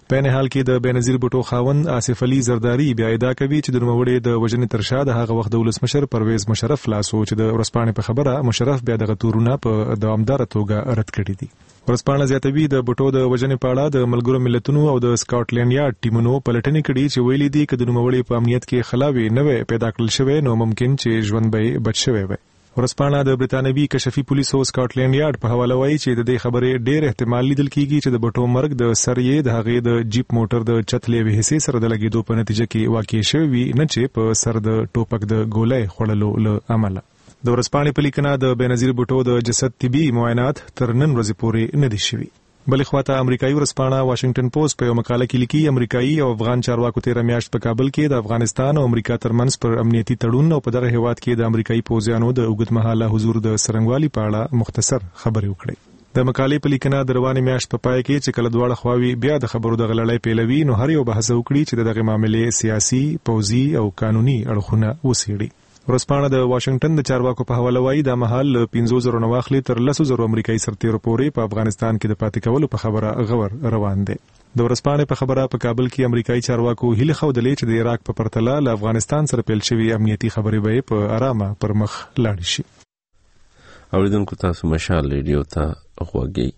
په نه حال کې د بنظیر بوټو خاوند آصف علي زرداری بیا ادعا کوي چې د نوموړي د وژنې تر شا د هغه وخت د ولسمشر پرویز مشرف لاسو چې د ورځپاڼې په خبره مشرف بیا د تورونه په دوامدار توګه رد کړي دي. ورځپاڼه زیاتوي د بوټو د وژنې په اړه د ملګرو ملتونو او د سکاټلند یارډ ټیمونو پلټنې کړي چې ویلي دي چې د نوموړي په امنیت کې خلاوي نوې پیدا کړل شوی نو ممکن چې ژوند به بچ شوی وي. ورځپاڼه د برتانوي کشفي پولیسو سکاټلند یارډ په حواله وایي چې د دې خبرې ډېر احتمال لیدل کیږي چې د بوټو مرګ د سر یې د هغې د جیپ موټر د چتلې حصے سره د لګیدو په نتیجه کې واقع شوی وي نه چې په سر د ټوپک د ګولۍ خوړلو له امله. د ورځپاڼې په لیکنه د بنظیر بوټو د جسد طبي معاینات تر نن ورځې پورې نه دي شوي. بلې خواته امریکایي ورځپاڼه واشنگټن پوسټ په یو مقاله کې لیکي امریکایي او افغان چارواکو تیر میاشت په کابل کې د افغانستان او امریکا ترمنځ پر امنیتي تړون او په دغه هیواد کې د امریکایي پوځیانو د اوږدمهاله حضور د څرنګوالي په اړه مختصر خبرې وکړې. د مقالې په لیکنه د روانې میاشت په پای کې چې کله دواړه خواوې بیا د خبرو د غلړۍ پیلوي نو هر یو بحث وکړي چې دغه معاملې سیاسي، پوځي او قانوني اړخونه وڅېړي. ورځپاڼه د واشنگټن د چارواکو په حواله وایي دا مهال 50,000 نه واخلي تر 100,000 امریکایي سرتیرو پورې په افغانستان کې د پاتې کولو په خبره غور روان دي. د ورځپاڼې په خبره په کابل کې امریکایي چارواکو هیله ښودلې چې د عراق په پرتله له افغانستان سره پیل شوی امنیتي خبرې به په آرامه پر مخ لاړې شي. اوریدونکو تاسو مشال ریډیو ته غوږی.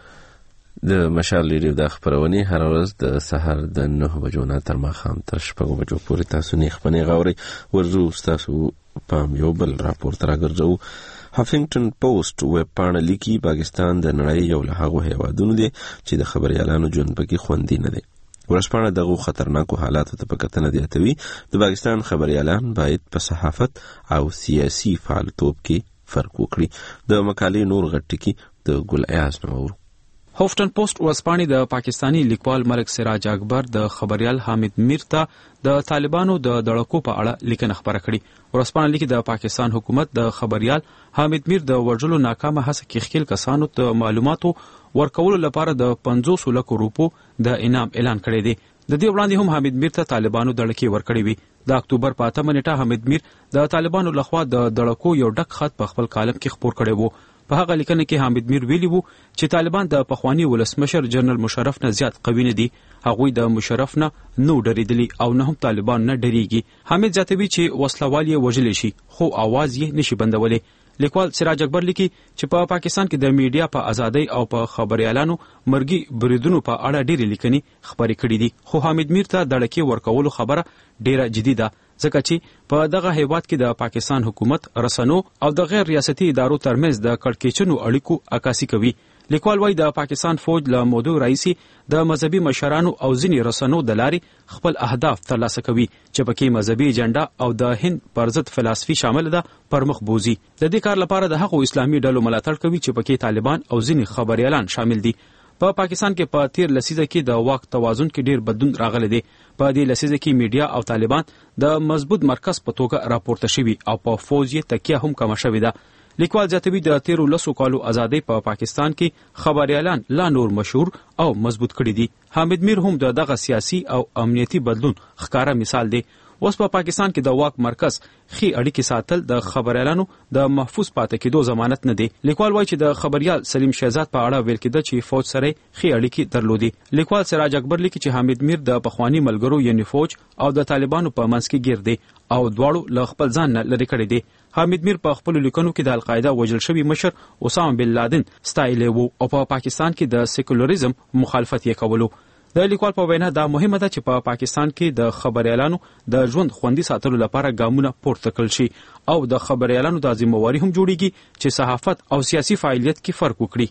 د مشال ریډیو د خبرونه هر ورځ د سحر د 9 بجو نه تر ماښام تر 6 بجو پورې تاسو نه خبرونه غوړي ورزو تاسو پام یو بل راپورټ راګرځو. هافینګټن پوسټ ویب پاڼه لیکي پاکستان د نړۍ یو له هغو هیوادونو دی چې د خبريالانو ژوند پکې خوندي نه دی. ورځپاڼه دغه خطرناکو حالاتو ته په کتنه زیاتوي د پاکستان خبريالان باید په صحافت او سیاسي فعالیتوب کې فرق وکړي. د مقالې نور غټکی د ګل ایاز نو هافټن پوسټ ورځپاڼې د پاکستانی لیکوال ملک سراج اکبر د خبريال حامد میر ته د طالبانو د دړکو په اړه لیکنه خبره کړې. ورځپاڼه لیکي د پاکستان حکومت د خبريال حامد میر د وژلو ناکامه هڅه کې خپل کسانو ته معلوماتو ورکولو لپاره د 500 لک روپو د انعام اعلان کړی دی. د دې وړاندې هم حامد میر ته طالبانو دړکې ورکړې وي. د اکتوبر په 8 نیټه حامد میر د طالبانو لخوا د دړکو یو ډک خط په خپل کالم کې خپور کړی وو. په هغه لیکنه کې حامد میر ویلي وو چې طالبان د پخوانی ولسمشر جنرال مشرف نه زیات قوي نه دي. هغوی د مشرف نه نو ډریدلی او نه هم طالبان نه ډریږي. حامد زیاتوي چې وسلوال یې وژلی شي خو आवाज یې نشي بندولی. لیکوال سراج اکبر لیکي چې په پاکستان کې د میډیا په ازادۍ او په خبريالانو مرګي بریدونو په اړه ډېری لیکنې خبرې کړې دي خو حامد میر ته دړکې ورکولو خبره ډېره جدي ده ځکه چې په دغه هیواد کې د پاکستان حکومت رسنو او د غیر ریاستي ادارو ترمنځ د کړکېچنو اړیکو عکاسي کوي. لیکوال وايي د پاکستان فوج له مودو راځي د مذهبي مشرانو او ځینې رسنو د لارې خپل اهداف ترلاسه کوي چې پکې مذهبي اجنډا او د هند پر ضد فلسفي شامل ده پر مخ بوزي. د دې کار لپاره د هغو اسلامي ډلو ملاتړ کوي چې پکې طالبان او ځینې خبريالان شامل دي. په پاکستان کې په تیر لسیزه کې د واک توازن کې ډیر بدلون راغلی دی. په دې لسیزه کې میډیا او طالبان د مضبوط مرکز په توګه راپورته شوي او په فوج یې تکیه هم کمه شوې ده. لیکوال زیاتوي د 13 کالو ازادۍ په پاکستان کې خبريالان لا نور مشهور او مضبوط کړي دي. حامد میر هم دغه سیاسي او امنیتي بدلون ښکارا مثال دی. اوس په پاکستان کې د واک مرکز خي اړیکې ساتل د خبريالانو د محفوظ پاتې کېدو ضمانت نه دی. لیکوال وايي چې د خبريال سلیم شهزاد په اړه ویل کېده چې فوج سره خي اړیکې درلودي. لیکوال سراج اکبر لیکي چې حامد میر د پخوانی ملګرو یعنی فوج او د طالبانو په منځ کې ګیر دی او دواړو له خپل ځان نه لري کړی دی. حامد میر په خپل لیکنو کې د القاعده وژل شوی مشر اسامه بن لادن ستایلی وو او په پاکستان کې د سیکولریزم مخالفت یې کولو. د لیکوال په وینا دا مهمه ده چې په پاکستان کې د خبريالانو د ژوند خوندي ساتلو لپاره ګامونه پورته کړل شي او د خبريالانو د ذمہواری هم جوړیږي چې صحافت او سیاسي فعالیت کې فرق وکړي.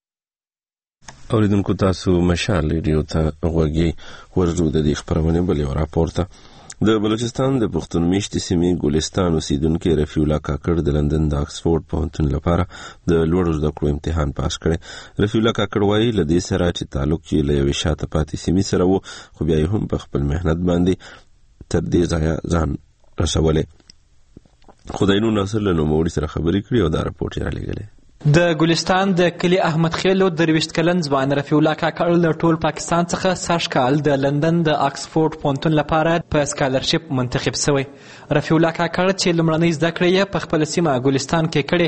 اوریدونکو تاسو مشال ریډیو ته غوږی ورزو د دې خبرونه بل یو راپورته. د بلوچستان د پښتون میشتې سیمې ګلستان اوسیدونکو رفیع الله کاکړ د لندن د آکسفورډ پوهنتون لپاره د لوړو زده کړو امتحان پاس کړی. رفیع الله کاکړ وایي له دې سره چې تعلق یې له یوې شاته پاتې سیمې سره و خو بیا یې هم په خپل مهنت باندې تر دې ځایه ځان رسولی. خدای نو ناصر له نوموړي سره خبرې کړې او دا راپورټ یې رالیږلی. د ګلستان د کلی احمد خیلو 23 کلن ځوان رفیع الله کاکړ له ټول پاکستان څخه سږ کال د لندن د آکسفورډ پوهنتون لپاره په سکالرشپ منتخب شوی. رفیع الله کاکړ چې لومړنۍ زده کړې یې په خپله سیمه ګلستان کې کړې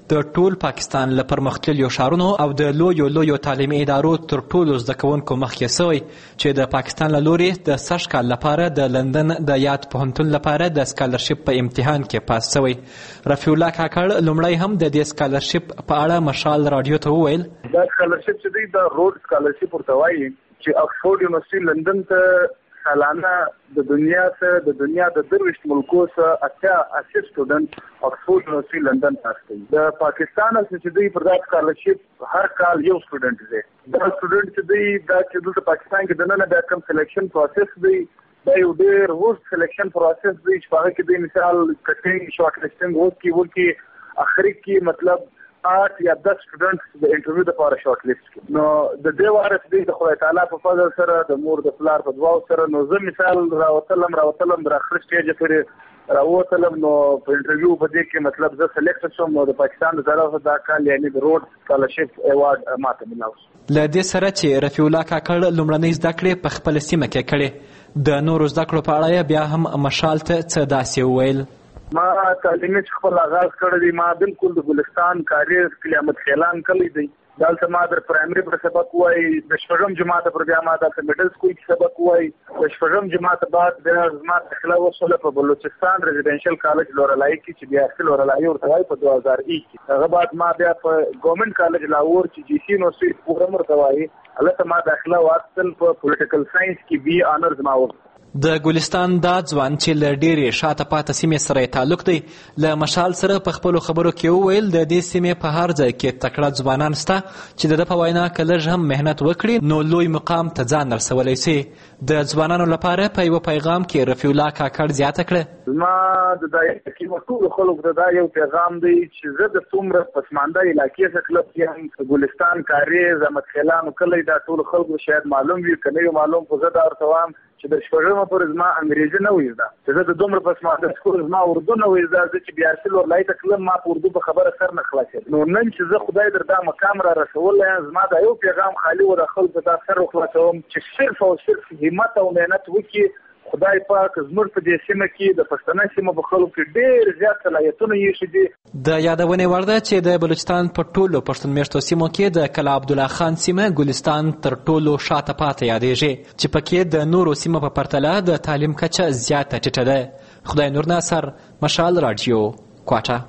د ټول پاکستان له پرمختللو ښارونو او د لویو تعلیمي ادارو تر ټولو زده کوونکو مخکې سوی چې د پاکستان له لوري د سږ کال لپاره د لندن د یاد پوهنتون لپاره د سکالرشپ په امتحان کې پاس سوی. رفیع الله کاکړ لومړی هم د دې سکالرشپ په اړه مشال راډیو ته وویل دا سکالرشپ چې دی د روډ سکالرشپ ورته وایي چې اکسفورډ یونیورسيټي لندن ته سالانه د دنیا د 23 ملکو څخه 80 سټوډنټ اکسفورډ یونیورسيټي لندن پاس کوي. د پاکستان چې دی پر دا سکالرشپ هر کال یو سټوډنټ دی. دا سټوډنټ چې دی دا چې د پاکستان کې د نن د کم سلیکشن پروسس دی دا یو ډېر ورست سلیکشن پروسس دی چې هغه کې د مثال کټینګ شارټ لیسټینګ وکي اخري کې مطلب 8 یا 10 سټوډنټس د انټرویو لپاره شارټ لیست کړي. نو د دې وارث دی د خدای تعالی په فضل سره د مور د پلار په دعا سره نو زه مثال راوتلم در اخر سټیج پورې راوتلم نو په انټرویو په دې کې مطلب زه سلیکټ شوم نو د پاکستان د طرفه دا کال یعنی د روډ سکالرشپ ایوارډ ماته ملاو. له دې سره چې رفیع الله کاکړ لومړنۍ زده کړې په خپل سیمه کې کړې د نورو زده کړو په اړه بیا هم مشال ته څه داسې وویل. ما تعلیمي خپل آغاز کړی دی. ما بالکل د ګلستان کاریز قیامت خیلان کلی دی. دلته ما د پرایمري پر سبق وای د شپږم جماعت پر بیا ما د میډل سکول کې سبق وای د شپږم جماعت بعد بیا ما داخله وشوله په بلوچستان ریزیدنشل کالج لورلای کې چې بیا اصل لورلای ورته وای په 2001 کې. هغه بعد ما بیا په ګورنمنت کالج لاهور چې جی سی یونیورسيټي پورم ورته وای هلته ما داخله واخیستل په پولیټیکل ساينس کې بي آنرز ما ور. د ګلستان دا ځوان چې له ډېرې شاته پاته سیمې سره تعلق دی له مشال سره په خپلو خبرو کې وویل د دې سیمې په هر ځای کې تکړه ځوانان شته چې د ده په وینا که لږ هم محنت وکړي نو لوی مقام ته ځان رسولی سي. د ځوانانو لپاره په یوه پیغام کې رفیع الله کاکړ زیاته کړه زما د دا ټولو خلکو ته دا یو پیغام دی چې زه د څومره پسمانده علاقې څخه کلب یم ګلستان کاریز احمد خیلان کلی دا ټول خلکو شاید معلوم وي که نه وي معلوم خو زه دا ورته وایم چې د شپږمه پورې زما انګریزي نه وي زده چې زه د دومره پسمانده سکول زما اردو نه وي زده زه چې بیا اصل ورلای ته تلم ما په اردو په خبره سر نه خلاصېد. نو نن چې زه خدای در دا مقام را رسولی یم زما دا یو پیغام خالي و د خلکو دا سر وخلاصوم چې صرف او صرف همت او محنت وکړي. خدای پاک زموږ په دې سیمه کې د پښتنه سیمه په خلکو کې ډېر زیات صلاحیتونه یې شي دي. د یادونې وړ ده چې د بلوچستان په ټولو پښتون میشتو سیمو کې د کلا عبدالله خان سیمه ګلستان تر ټولو شاته پاته یادېږي چې پکې د نورو سیمو په پرتله د تعلیم کچه زیاته ټیټه ده. خدای نور ناصر مشال راډیو کوټه.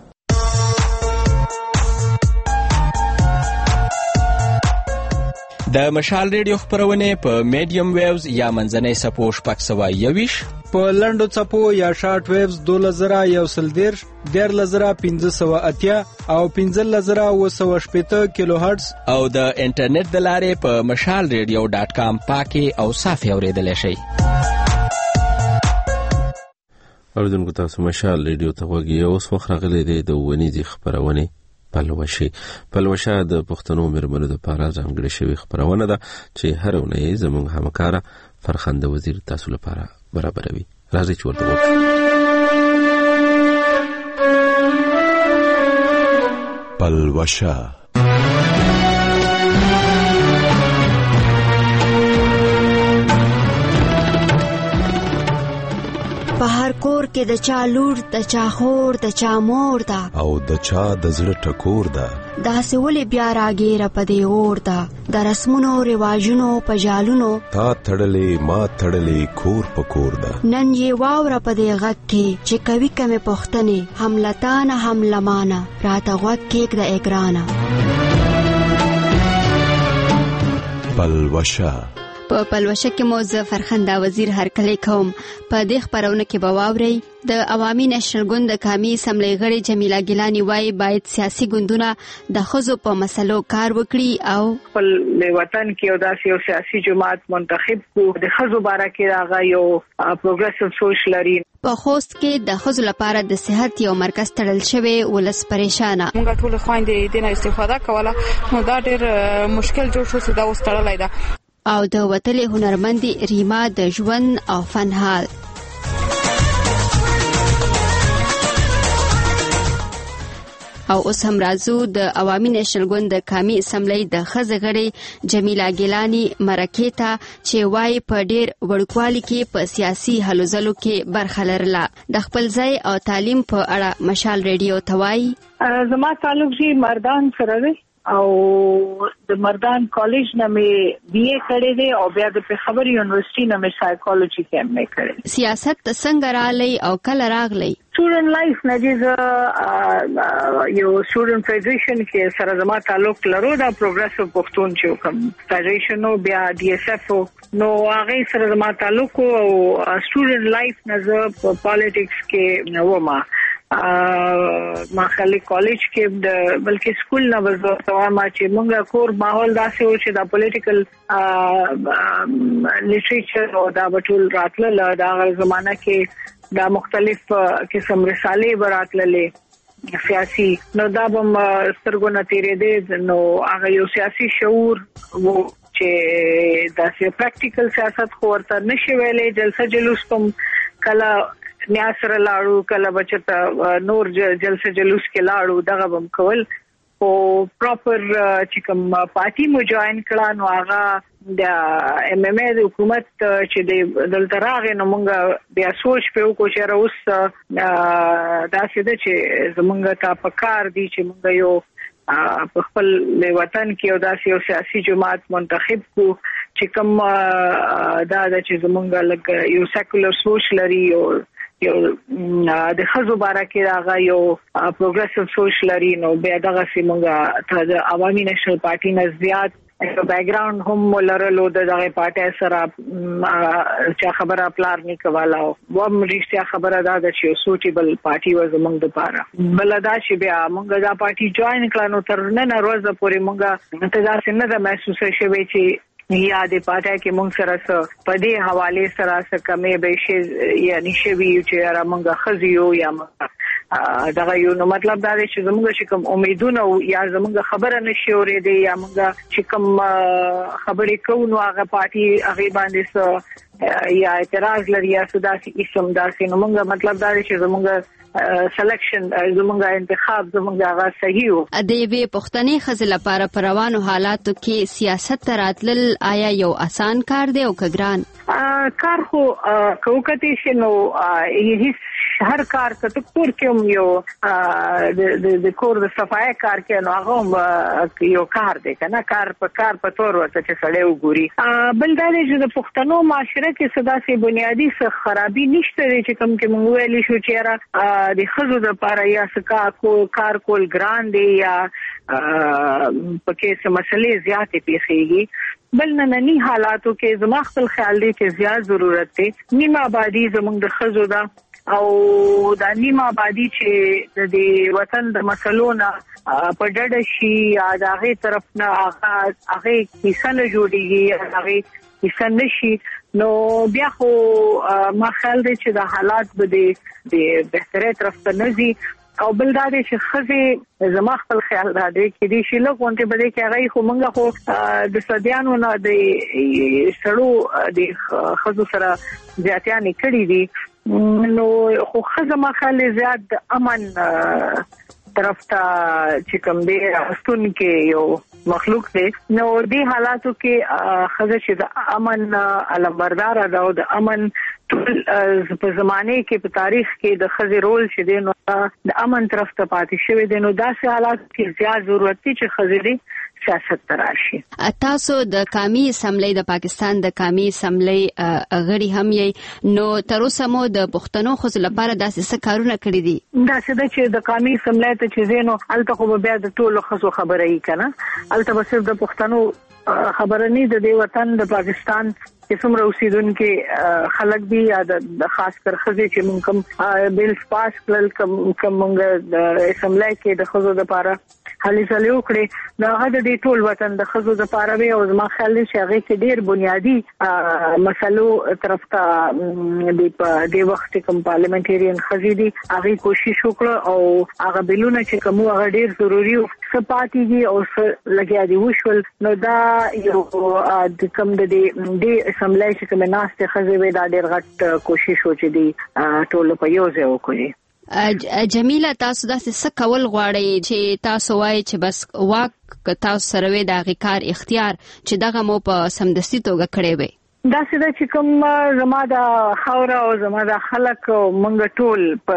د مشال ریډیو خپرونې په میډیم ویوز یا منځنۍ څپو 621 په لنډو څپو یا شارټ ویوز 2110 14580 او 15780 کیلو هرتز او د انټرنیټ د لارې په mashalradio.com پاکي او صافي اوریدلی شئ. اوریدونکو تاسو مشال ریډیو ته غوږی اوس وخت راغلی دی د ونیزې خپرونې پلوشه د پښتنو مېرمنو دپاره ځانګړې شوې خپرونه ده چې هر اونۍ زموږ همکاره فرخنده وزیر تاسو لپاره برابروي. راځئ چې ورته وکړو. پلوشه په هر کور کې د چا لور د چا خور د چا مور ده او د چا د زړه ټکور ده داسې ولې بیا راګیره په دې اور ده د رسمونو رواجونو په جالونو تا تړلې ما تړلې کور په کور ده نن یې واوره په دې غږ کې چې کوي کمې پوښتنې هم لتانه هم لمانه راته غوږ کېږده ای ګرانه. پلوشه په پلوشه کې مو زه فرخنده وزیر هرکلی کوم. په دې خپرونه کې به واورئ د عوامي نېشنل ګوند د قامي اسمبلۍ غړې جمیله ګیلاني وایي باید سیاسي ګوندونه د ښځو په مسلو کار وکړي او خپل وطن کې یو داسې یو سیاسي جماعت منتخب کړو د ښځو باره کې هغه یو پروګریسیو سوچ لري. په خوست کې د ښځو لپاره د صحت یو مرکز تړل شوی ولس پریشانه. موږ ټول خويندې دینه استفاده کوله نو دا ډېر مشکل جوړ شو چې دا اوس تړلای ده. او د وتلې هنرمندې ریما د ژوند او فن حال. او اوس هم راځو د عوامي نېشنل ګوند د قامي اسمبلی د ښځې غړې جمیله ګیلاني مرکې ته چې وایي په ډېر وړوکوالي کې په سیاسي هلو ځلو کې برخه لرله. د خپل ځای او تعلیم په اړه مشال ریډیو ته وایي زما تعلق جی مردان سره دی او د مردان کالج نه مې بي اے کړی دی او بیا د پیښور یونیورسيټي نه مې سایکولوژي کې هم کړی. سیاست څنګه راغلی او کله راغلی؟ سټوډنټ لایف نجیز یو سټوډنټ فیډریشن کې سره زما تعلق لرو دا پروګرسیو پښتون چې کوم فیډریشن او بیا ډي اس اف نو هغه سره زما تعلق او سټوډنټ لایف نه په پالیټکس کې نو ما خالي کالج کې د بلکې سکول نه وځو ما چې موږ کور ماحول داسې و چې دا پولیټیکل لټریچر او دا ټول راتله دا زمانہ کې دا مختلف قسم رسالې براتللې سیاسي نو دا بم سترګونه تیرې دي نو هغه یو سیاسي شعور وو چې دا سي پریکټیکل سیاست خو ورته نشي ویلې جلسه جلوس کوم کله نیاسر لاړو کله بچته نور جلسه جلوس کې لاړو دغه بم کول او پراپر چې کوم پارټي مو جوائن کړه نو هغه د ام ام ای حکومت چې د دلته راغی نو موږ بیا سوچ په وکړو چې اوس دا څه ده چې زمونږ ته پکار دي چې موږ یو په خپل وطن کې او داسې یو سیاسي جماعت منتخب کو چې کوم دا چې زمونږ لکه یو سیکولر سوچ لري او یو د خزو بارکه راغی یو پروګرسیو سوچ لري نو بیا دغه سیمونګه د عوامي نېشنل پارټي نه زیات بیک ګراوند هم ولرلو دغه پارټي سره چې خبره پلان نه کوله و مرشتیا خبره دا چې سوټیبل پارټي و زمونږ د پاره بل دا چې بیا موږ دا پارټي جوائن کړو نو تر نن ورځې پورې موږ انتظار څنګه د محسوس شوي چې یا د پاتای کې مونږ سره په دې حواله سره څه کمې به شي یا نشوي چې را مونږه خزيو یا دغه یو نو مطلب دا دی چې زموږ کوم امیدونه یا زموږ خبره نشي اورېدي یا مونږ چې کوم خبرې کوو نو هغه پارټي هغه باندې یا اعتراض لري یا سداسي اسم داسې نو مونږ مطلب دا دی چې زموږ سلیکشن زموږ انتخاب زموږ هغه صحیح وو. د دې پښتنې خزل لپاره پروانو حالاتو کې سیاست تراتل آیا یو آسان کار دی او کګران کار خو کوکتی شنو هیڅ هر کار کته کور کې یو د کور د صفای کار کې نو هغه یو کار دی کنه کار په تور ورته چې سړی وګوري بل دا چې د پښتنو معاشره کې صداسي بنیادی څه خرابي نشته چې کوم کې مونږ ویلې شو چې د خزو د لپاره یا سکا کو کار کول ګران دی یا پکې څه مسلې زیاتې پیښیږي بل نننی حالاتو کې زما خپل خیال دی چې زیات ضرورت دی نیمه آبادی زموږ د خزو دا او د نیمه آبادی چې د وطن د مسلو نه په ډډه شي یا د هغه طرف نه هغه کیسه نه جوړیږي هغه کیسه نشي نو بیا خو ما خیال دی چې د حالات به د بهتري طرف ته نزي او بل دا دی چې خزي زما خپل خیال دا دی چې د شیلو غونټه بده کې هغه خو مونږ خو د سديانو نه د سړو د خزو سره زیاتیان کړی دي نو خو خزه ما خیال زیات د امن طرف ته چې کوم دی راستون کې یو مخلوق دی نو دې حالاتو کې خزه چې د امن علمبردار دا او د امن په زمانه کې په تاریخ کې د خزه رول چې دی نو د امن طرف ته پاتې شوی دی نو داسې حالات کې زیات ضرورت دی چې خزه دی سیاست تراشي. تاسو د قومي اسمبلی د پاکستان د قومي اسمبلی غړي هم یې نو تر اوسه مو د پښتنو خو لپاره داسې څه کارونه کړی دي؟ داسې ده چې د قومي اسمبلی ته چې زینو الته خو بیا د ټولو خزو خبره یې کنه الته به صرف د پښتنو خبره نه د وطن د پاکستان چې څومره اوسیدونکو خلک دي یا د خاص کر خزي چې مونږ کوم بیل پاس کړل کوم مونږ د اسمبلی کې د خزو لپاره هلي ځلې وکړي نو هغه د ټول وطن د خزو لپاره به او زما خیال دی چې هغه کې ډېر بنیادی مسلو طرف ته د وخت کوم پارلیمنټریان خزي دي هغه کوشش وکړه او هغه بیلونه چې کوم هغه ډېر ضروری او سپاتيږي او لګیا دي وشول نو دا یو د کوم د اسمبلی چې کوم ناس ته خزي وې دا ډېر غټ کوشش و چې دی ټول په یو ځای وکړي. جمیله تاسو داسې څه کول غواړئ چې تاسو وایي چې بس واک تاسو سره وي د هغې کار اختیار چې دغه مو په سمدستي توګه کړی وي؟ دا څه ده چې کوم زما د خاوره او زما د خلک مونږ ټول په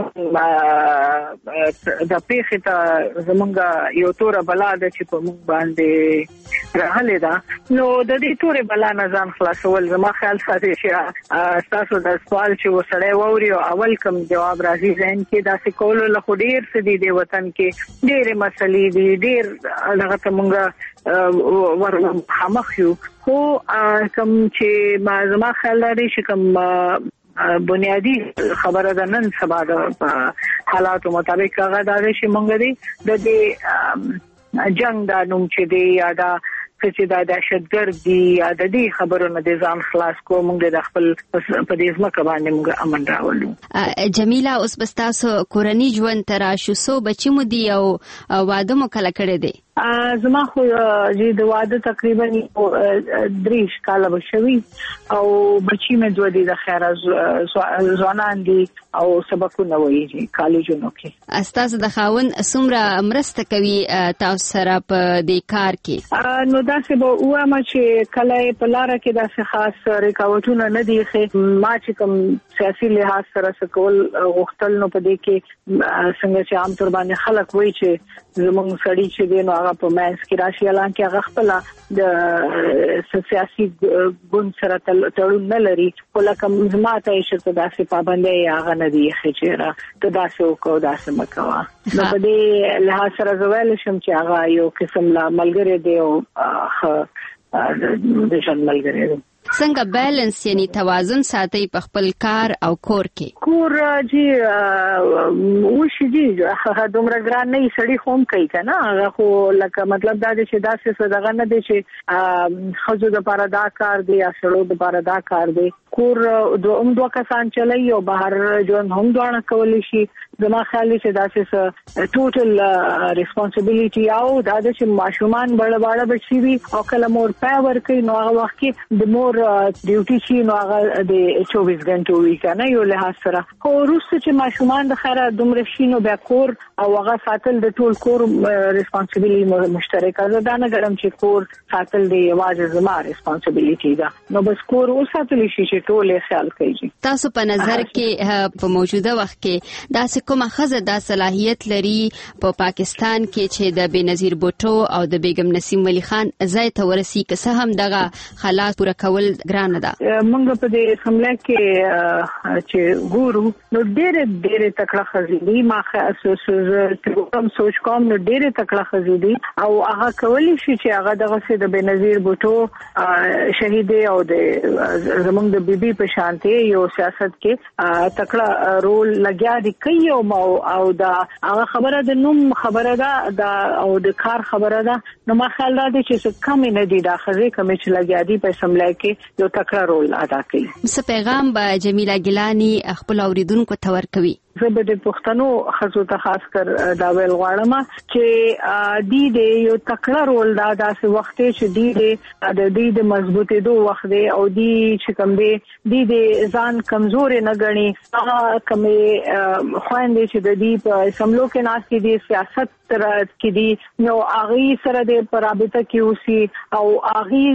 د پیښې ته زمونږ یو توره بلا ده چې په مونږ باندې راغلې ده، نو د دې تورې بلا نه ځان خلاصول زما خیال ساتي چې تاسو د سوال چې وسړی ووري او اول کوم جواب راځي ذهن کې داسې کولو له خو ډېر څه دي د وطن کې ډېرې مسلې دي، ډېر دغه ته مونږ مخامخ یو، خو کوم چې زما خیال لري چې کوم بنیادی خبره ده نن سبا د حالاتو مطابق هغه دا دی چې مونږ د دې جنگ دا نوم چې دی یا دا چې دا دهشتګرد دي یا د دې خبرونو د ځان خلاص کو مونږ د خپل په دې ځمکه باندې مونږ امن راولو. جمیله اوس بس تاسو کورنۍ ژوند ته راشو، څو بچي مو دي او واده مو کله کړی دی؟ زما خو د واده تقریبا 3 کاله بشوي او بچی مې دوه دي د خیره ځوانان دي او سبقونه وایي کالجونو کې. تاسو د خاوند څومره مرسته کوي تاسو سره په دې کار کې؟ نو داسې به وایم چې کله په لاره کې داسې خاص رکاوټونه نه دي، ما چې کوم سیاسي لحاظ سره سکول غوښتل نو په دې کې څنګه چې عام طور باندې خلک وایي چې زموږ سړی چې دی نو هغه په مینس کې راشي، حالانکه هغه خپل د سیاسي ګوند سره تړون نه لري، خو لکه زما ته یې چې داسې پابندۍ هغه نه دي ښه ته داسې وکړو داسې مه کوه. نو په دې لحاظ سره زه ویلی شم چې هغه یو قسم لا ملګری دی او ښه د ژوند ملګری دی. څنګه بیلنس یعنی توازن ساتي په خپل کار او کور کې؟ کور جی وشي جی دومره ګران نه سړی خوم کوي کنه، هغه خو لکه مطلب دا دی چې داسې څه نه دی چې خزو د لپاره دا کار دی یا سړو د لپاره دا کار دی. کور دوه کسان چلای او بهر ژوند هم دوه کولی شي. زما خیال دی چې داسې ټوټل ریسپانسیبিলিټي او دا چې ماشومان بڑا بچي وي او کله مور پاور کوي نو هغه وخت کې د مور ډیوټي شي نو هغه د 24 غنټو وی کنه یو له سره. خو وروسته چې ماشومان د خیره دومره شي نو بیا کور او هغه ساتل د ټول کور ریسپانسیبিলিټي مشترکه ده، دا نه ګرم چې کور ساتل دی یوازې زما ریسپانسیبিলিټي ده، نو بس کور وساتل شي چې ټول خیال کوي. تاسو په نظر کې په موجوده وخت کې داسې کومه ښځه دا صلاحیت لري په پاکستان کې چې د بېنظیر بوټو او د بیگم نسیم ولی خان ځای ته ورسي که څه هم دغه حالات پوره کول ګرانه ده؟ موږ په دې اسمبلی کې چې ګورو نو ډېرې تکړه ښځې دي، ما کوم سوچ کوم نو ډېرې تکړه ښځې دي او هغه کولی شي چې هغه دغسې د بېنظیر بوټو شهیدې او د زموږ د بیبي په شانتې یو سیاست کې تکړه رول لګیا دي کوي او دا هغه خبره د نوم خبره ده او د کار خبره ده. نو ما خیال دا دی چې کم نه دي دا ښځې کومې چې لګیا دي په اسمبلی کې یو تکړه رول ادا کوي. څه پیغام به جمیله ګیلاني خپل اوریدونکو ته ورکوي؟ زه به د پښتنو ښځو ته خاص کر دا ویل غواړم چې د یو تکړه رول دا داسې وخت چې د دې د مضبوطېدو وخت دی او چې کوم دی د ځان کمزورې نه ګڼي، هغه کومې خویندې چې د دې په اسمبلو کې ناستې دي سیاست کې دي نو هغې سره د په رابطه کې اوسي او هغې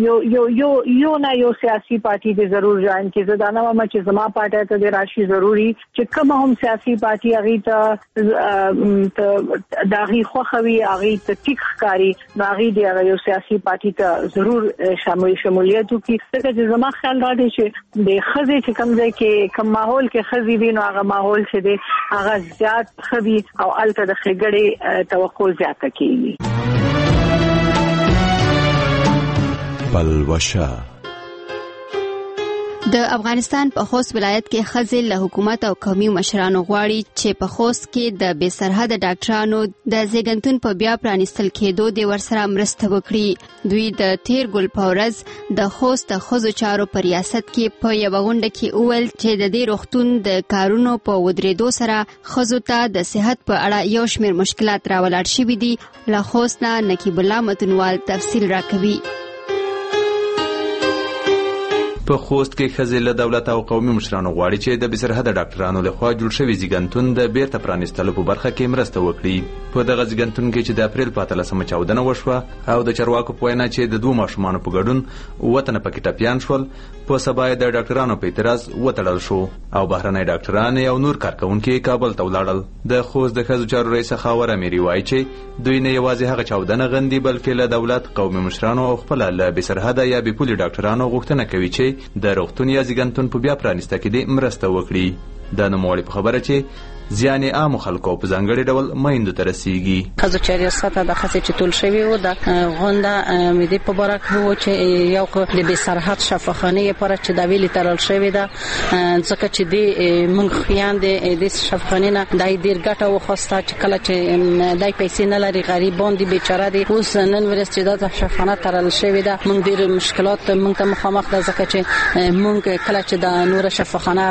یو سیاسي پارټي د ضرور جاین کې زه دا نه وایم چې زما پارټي ته د راشي ضروري چې کومه هم سیاسي پارټي هغې ته د هغې خوښه وي هغې ته ټیک ښکاري نو هغې د هغه یو سیاسي پارټي ته ضرور شمولیت وکړي. ځکه چې زما خیال دا دی چې د ښځې چې کوم ځای کې کوم ماحول کې ښځې وي نو هغه ماحول چې دی هغه زیات ښه وي او هلته د ښېګړې توقع زیاته کېږي. پلوشه د افغانستان په خوست ولایت کې ښځې له حکومت او قومي مشرانو غواړي چې په خوست کې د بې سرحده ډاکټرانو د زیږنتون په بیا پرانیستل کېدو د ورسره مرسته وکړي. دوی د تیر ګل په ورځ د خوست د ښځو چارو په ریاست کې په یوه غونډه کې وویل چې د دې روغتون د کارونو په ودرېدو سره ښځو ته د صحت په اړه یو شمېر مشکلات راولاړ شوي دي. له خوست نه نقیب الله متنوال تفصیل راکوي. په خوست کې ښځې له دولت او قومي مشرانو غواړي چې د بېسرحده ډاکټرانو لخوا جوړ شوي زیږنتون د بیرته پرانیستلو په برخه کې مرسته وکړي. په دغه زیږنتون کې چې د اپریل په 18 چاودنه وشوه او د چارواکو په وینا چې د 2 ماشومانو په ګډون 7 تنه پکې ټپیان شول، په سبا یې د ډاکټرانو په اعتراض وتړل شو او بهرنی ډاکټران او نور کارکوونکي کابل ته ولاړل. د خوست د ښځو چارو رئیسه خاور امیري وایي چې دوی نه یوازې هغه چاودنه غندي بلکې له دولت، قومي مشرانو او خپله له بېسرحده یا بېپولې ډاکټرانو غوښتنه کوي چې د روغتون یا زیږنتون په بیا پرانیسته کې دې مرسته وکړي. د نوموړي په خبره چې زیان یې عامو خلکو په ځانګړي ډول میندو ته رسیږي. ښځو چې ریاست د ښځې چې ټول شوي وو د غونډه مې دې په باره کې وو چې یو د بېسرحد شفاخانې لپاره چې دا ویلې تړل شوې ده، ځکه چې دې موږ خویندې دې شفاخانې نه دای ډېر ګټه وخوسته چې کله چې دای پیسې نه لري، غریبان دي، بیچاره دي. اوس نن ورځ چې دا شفاخانه تړل شوې ده، موږ ډېر مشکلات موږ ته مخامخ ده، ځکه چې موږ کله چې د نوره شفاخانه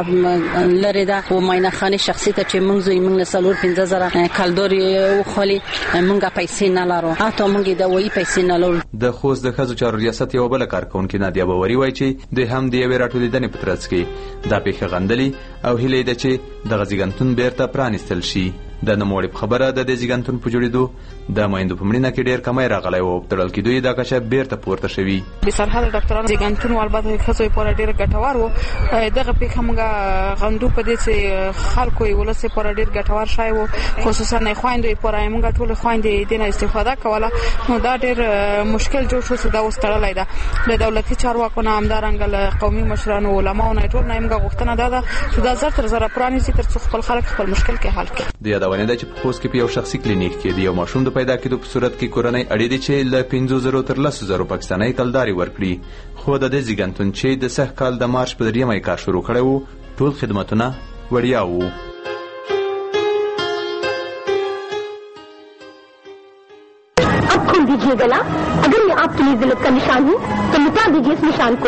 لري ده او معاینه خانه شخصي ته چې موږ زوی موږ سلور 15000 کلدوري وخالي، موږ پیسې نه لرو، حتی موږ د وایي پیسې نه لرو. د خوست د ښځو چارو ریاست یو بل کارکونکي نادیه باوري وایي چې د هم د یوې راټولیدنې په ترڅ کې دا پیښه غندلې او هیله ده چې دغه زیږنتون بیرته پرانیستل شي. د نوموړي په خبره د دې زیږنتون په جوړېدو د میندو په مړینه کې ډېر کمی راغلی و، په تړل کېدو یې دا کچه بیرته پورته شوي. بېسرحده ډاکټرانو زیږنتون البته ښځو لپاره ډېر ګټور و. دغه پیښه موږ غندو په دې چې خلکو یې ولس لپاره ډېر ګټور شی و، خصوصا خویندو لپاره موږ ټول خویندې دې نه استفاده کوله. نو دا ډېر مشکل جوړ شو چې دا اوس تړلی ده. د دولتي چارواکو نه همدارنګه له قومي مشرانو، علماو نه ټول نه موږ غوښتنه دا ده چې دا زر تر زره پرانیسي تر څو خپل خلک خپل مشکل کې حل کړي. د یادونې ده چې په خوست کې په یو شخصي کلینیک کې د یو ماشوم د پیدا کېدو په صورت کې کورنۍ اړې دي چې له 5,000 تر 10,000 پاکستانۍ کلدارې ورکړي، خو د دې زیږنتون چې د سږ کال د مارچ په 3 کار شروع کړی و ټول خدمتونه وړیا وو. अब खोल दीजिए गला, अगर मैं आपके लिए जिल्लत का निशान हूँ तो मिटा दीजिए इस निशान को.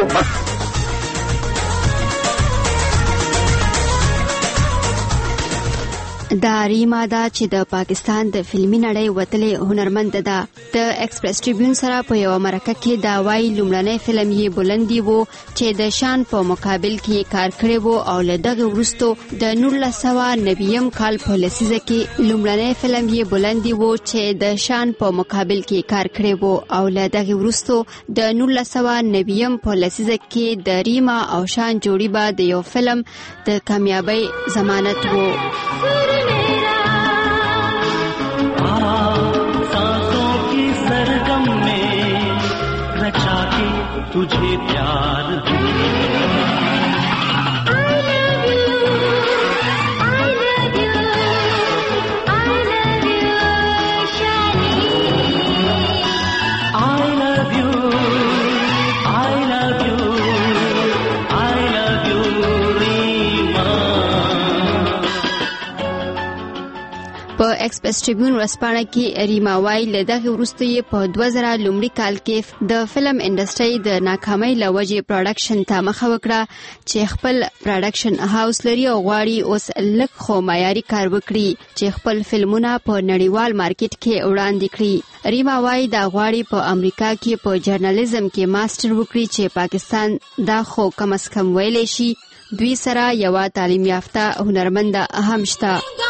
دا ریما ده چې د پاکستان د فلمي نړۍ وتلې هنرمند ده. د ایکسپریس ټریبیون سره په یو مرکه کې دا وايي لومړنی فلم یې بلندی وو چې د شان په مقابل کې کار کړی وو او له دغه وروسته د 1990 کال په لسیزه کې لومړنی فلم یې بلندی وو چې د شان په مقابل کې کار کړی وو او له دغه وروسته د 1990 په لسیزه کې د ریما او شان جوړی با د یو فلم د کامیابی ضمانت وو. तुझे प्यार په ایکسپریس ټریبیون ورځپاڼه کې ریما وايي له دغه وروسته یې په 2000 لومړي کال کې د فلم انډسټري د ناکامۍ له وجې پروډکشن ته مخه وکړه چې خپل پروډکشن هاوس لري او غواړي اوس لږ خو معیاري کار وکړي چې خپل فلمونه په نړیوال مارکیټ کې وړاندې کړي. ریما وايي دا غواړي په امریکا کې په جرنالیزم کې ماستر وکړي چې پاکستان دا خو کم از کم ویلی شي دوی سره یو تعلیم یافته هنرمند هم شته.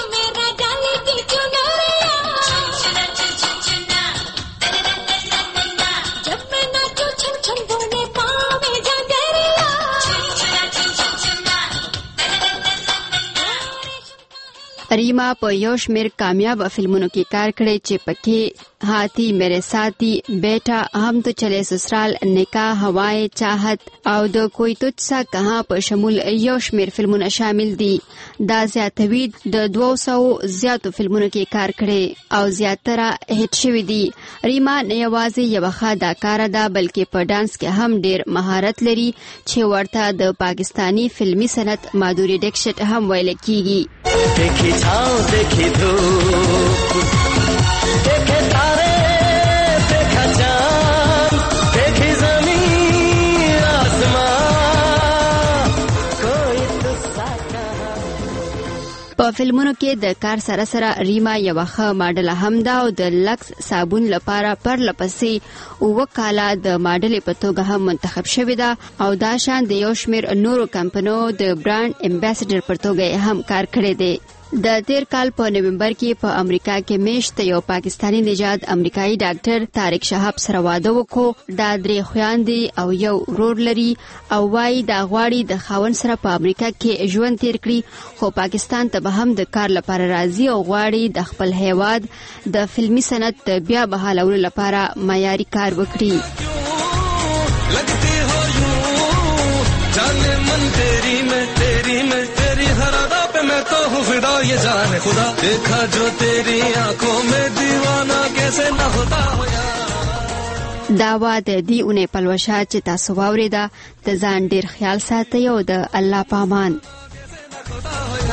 ریما په یو شمېر کامیاب فلمونو کې کار کړی چې پکې هاتھی میرے ساتھی، بیٹا، ہم تو چلے سسرال، نکاح، ہوائیں، چاہت او د کوئی تجھ سا کہاں په شمول یو شمېر فلمونه شامل دي. دا زیاتوي د 200 زیاتو فلمونو کې کار کړی او زیاتره هیټ شوي دي. ریما نه یوازې یوه ښه اداکاره ده بلکې په ډانس کې هم ډېر مهارت لري چې ورته د پاکستانی فلمي صنعت مادوري ډیکشت هم ویل کیږي. देखी छाँव देखी धूप देखे तारे देखा चाँद देखी ज़मीन आसमान कोई तुझसा कहा. په په فلمونو کې د کار سره سره ریما یو ښه ماډل هم ده او د لکس صابون لپاره پرلپسې 9 کاله د ماډل په توګه هم منتخب شوې ده او دا شان د یو شمېر نورو کمپنیو د برانډ امباسډر پر توګه هم کار کړی دی. د تیر کال په نومبر کې په امریکا کې میشت یو پاکستانی نژاد امریکایي ډاکټر طارق شهاب سره واده وکړو. دا 3 خويندې او یو ورور لري او وايي دا غواړي د خاوند سره په امریکا کې ژوند تیر کړي خو پاکستان ته به هم د کار لپاره راځي او غواړي د خپل هیواد د فلمي صنعت بیا بحالولو لپاره معیاري کار وکړي. मैं तो हूँ फिदा ये जाने खुदा देखा जो तेरी आंखों में दीवाना कैसे न होता हो यार. دا وا د دې اونې پلوشه چې تاسو واورېده د ځان ډیر خیال ساتئ او د الله پامان.